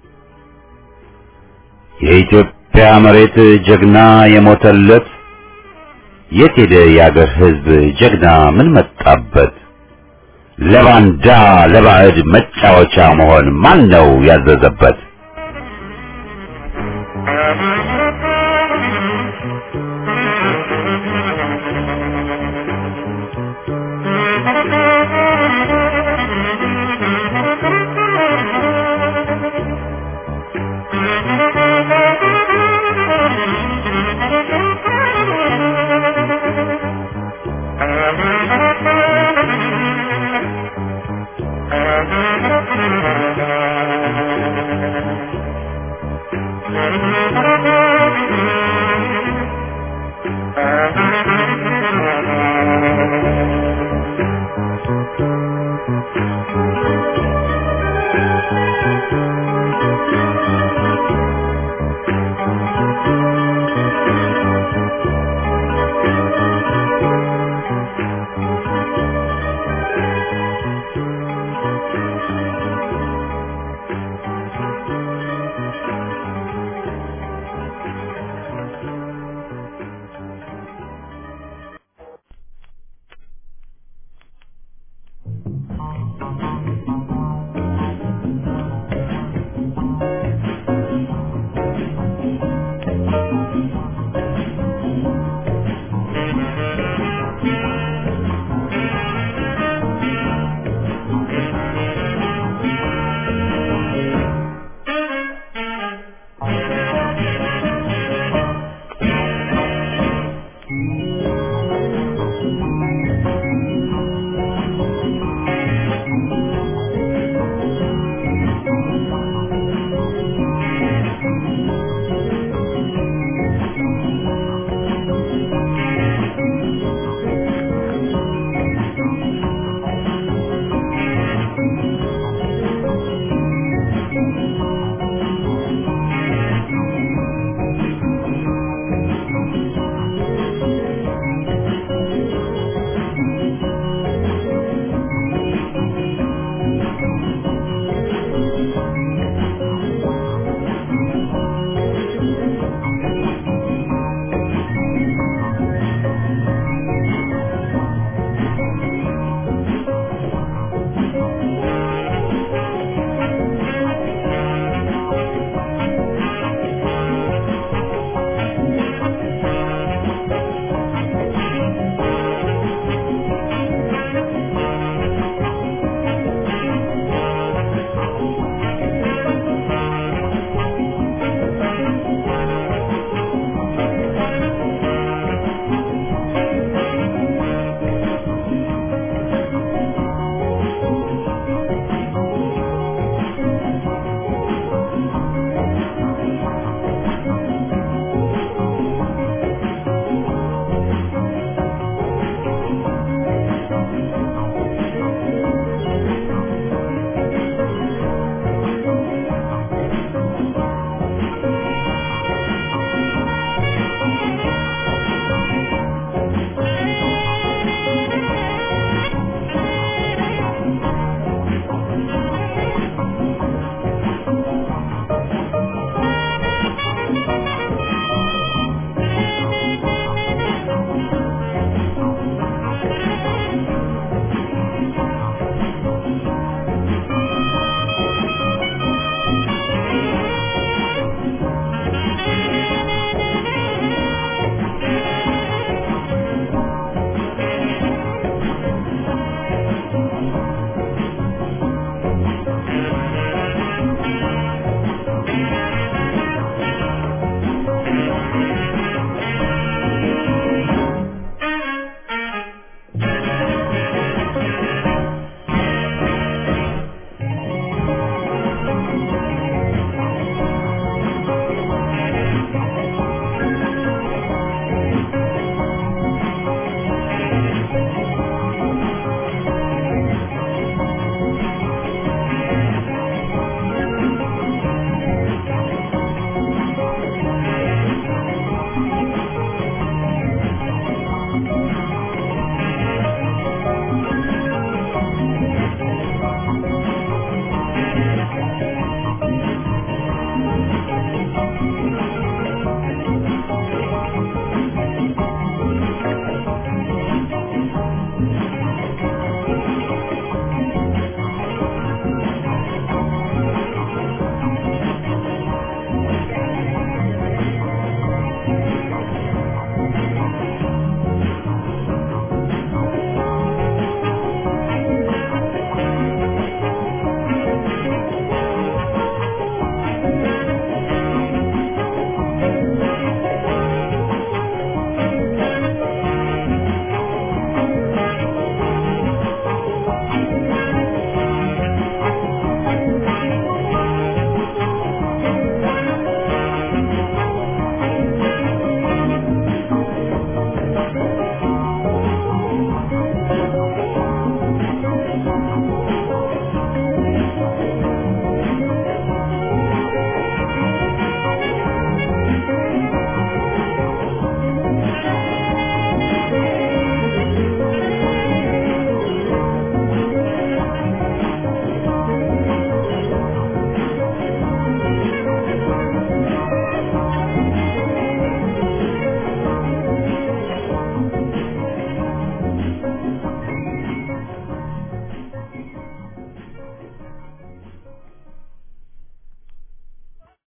S1: የኢትዮጵያ መሬት ጀግና የሞተለት የት ሄደ የአገር ሕዝብ ጀግና ምን መጣበት ለባንዳ ለባዕድ መጫወቻ መሆን ማን ነው ያዘዘበት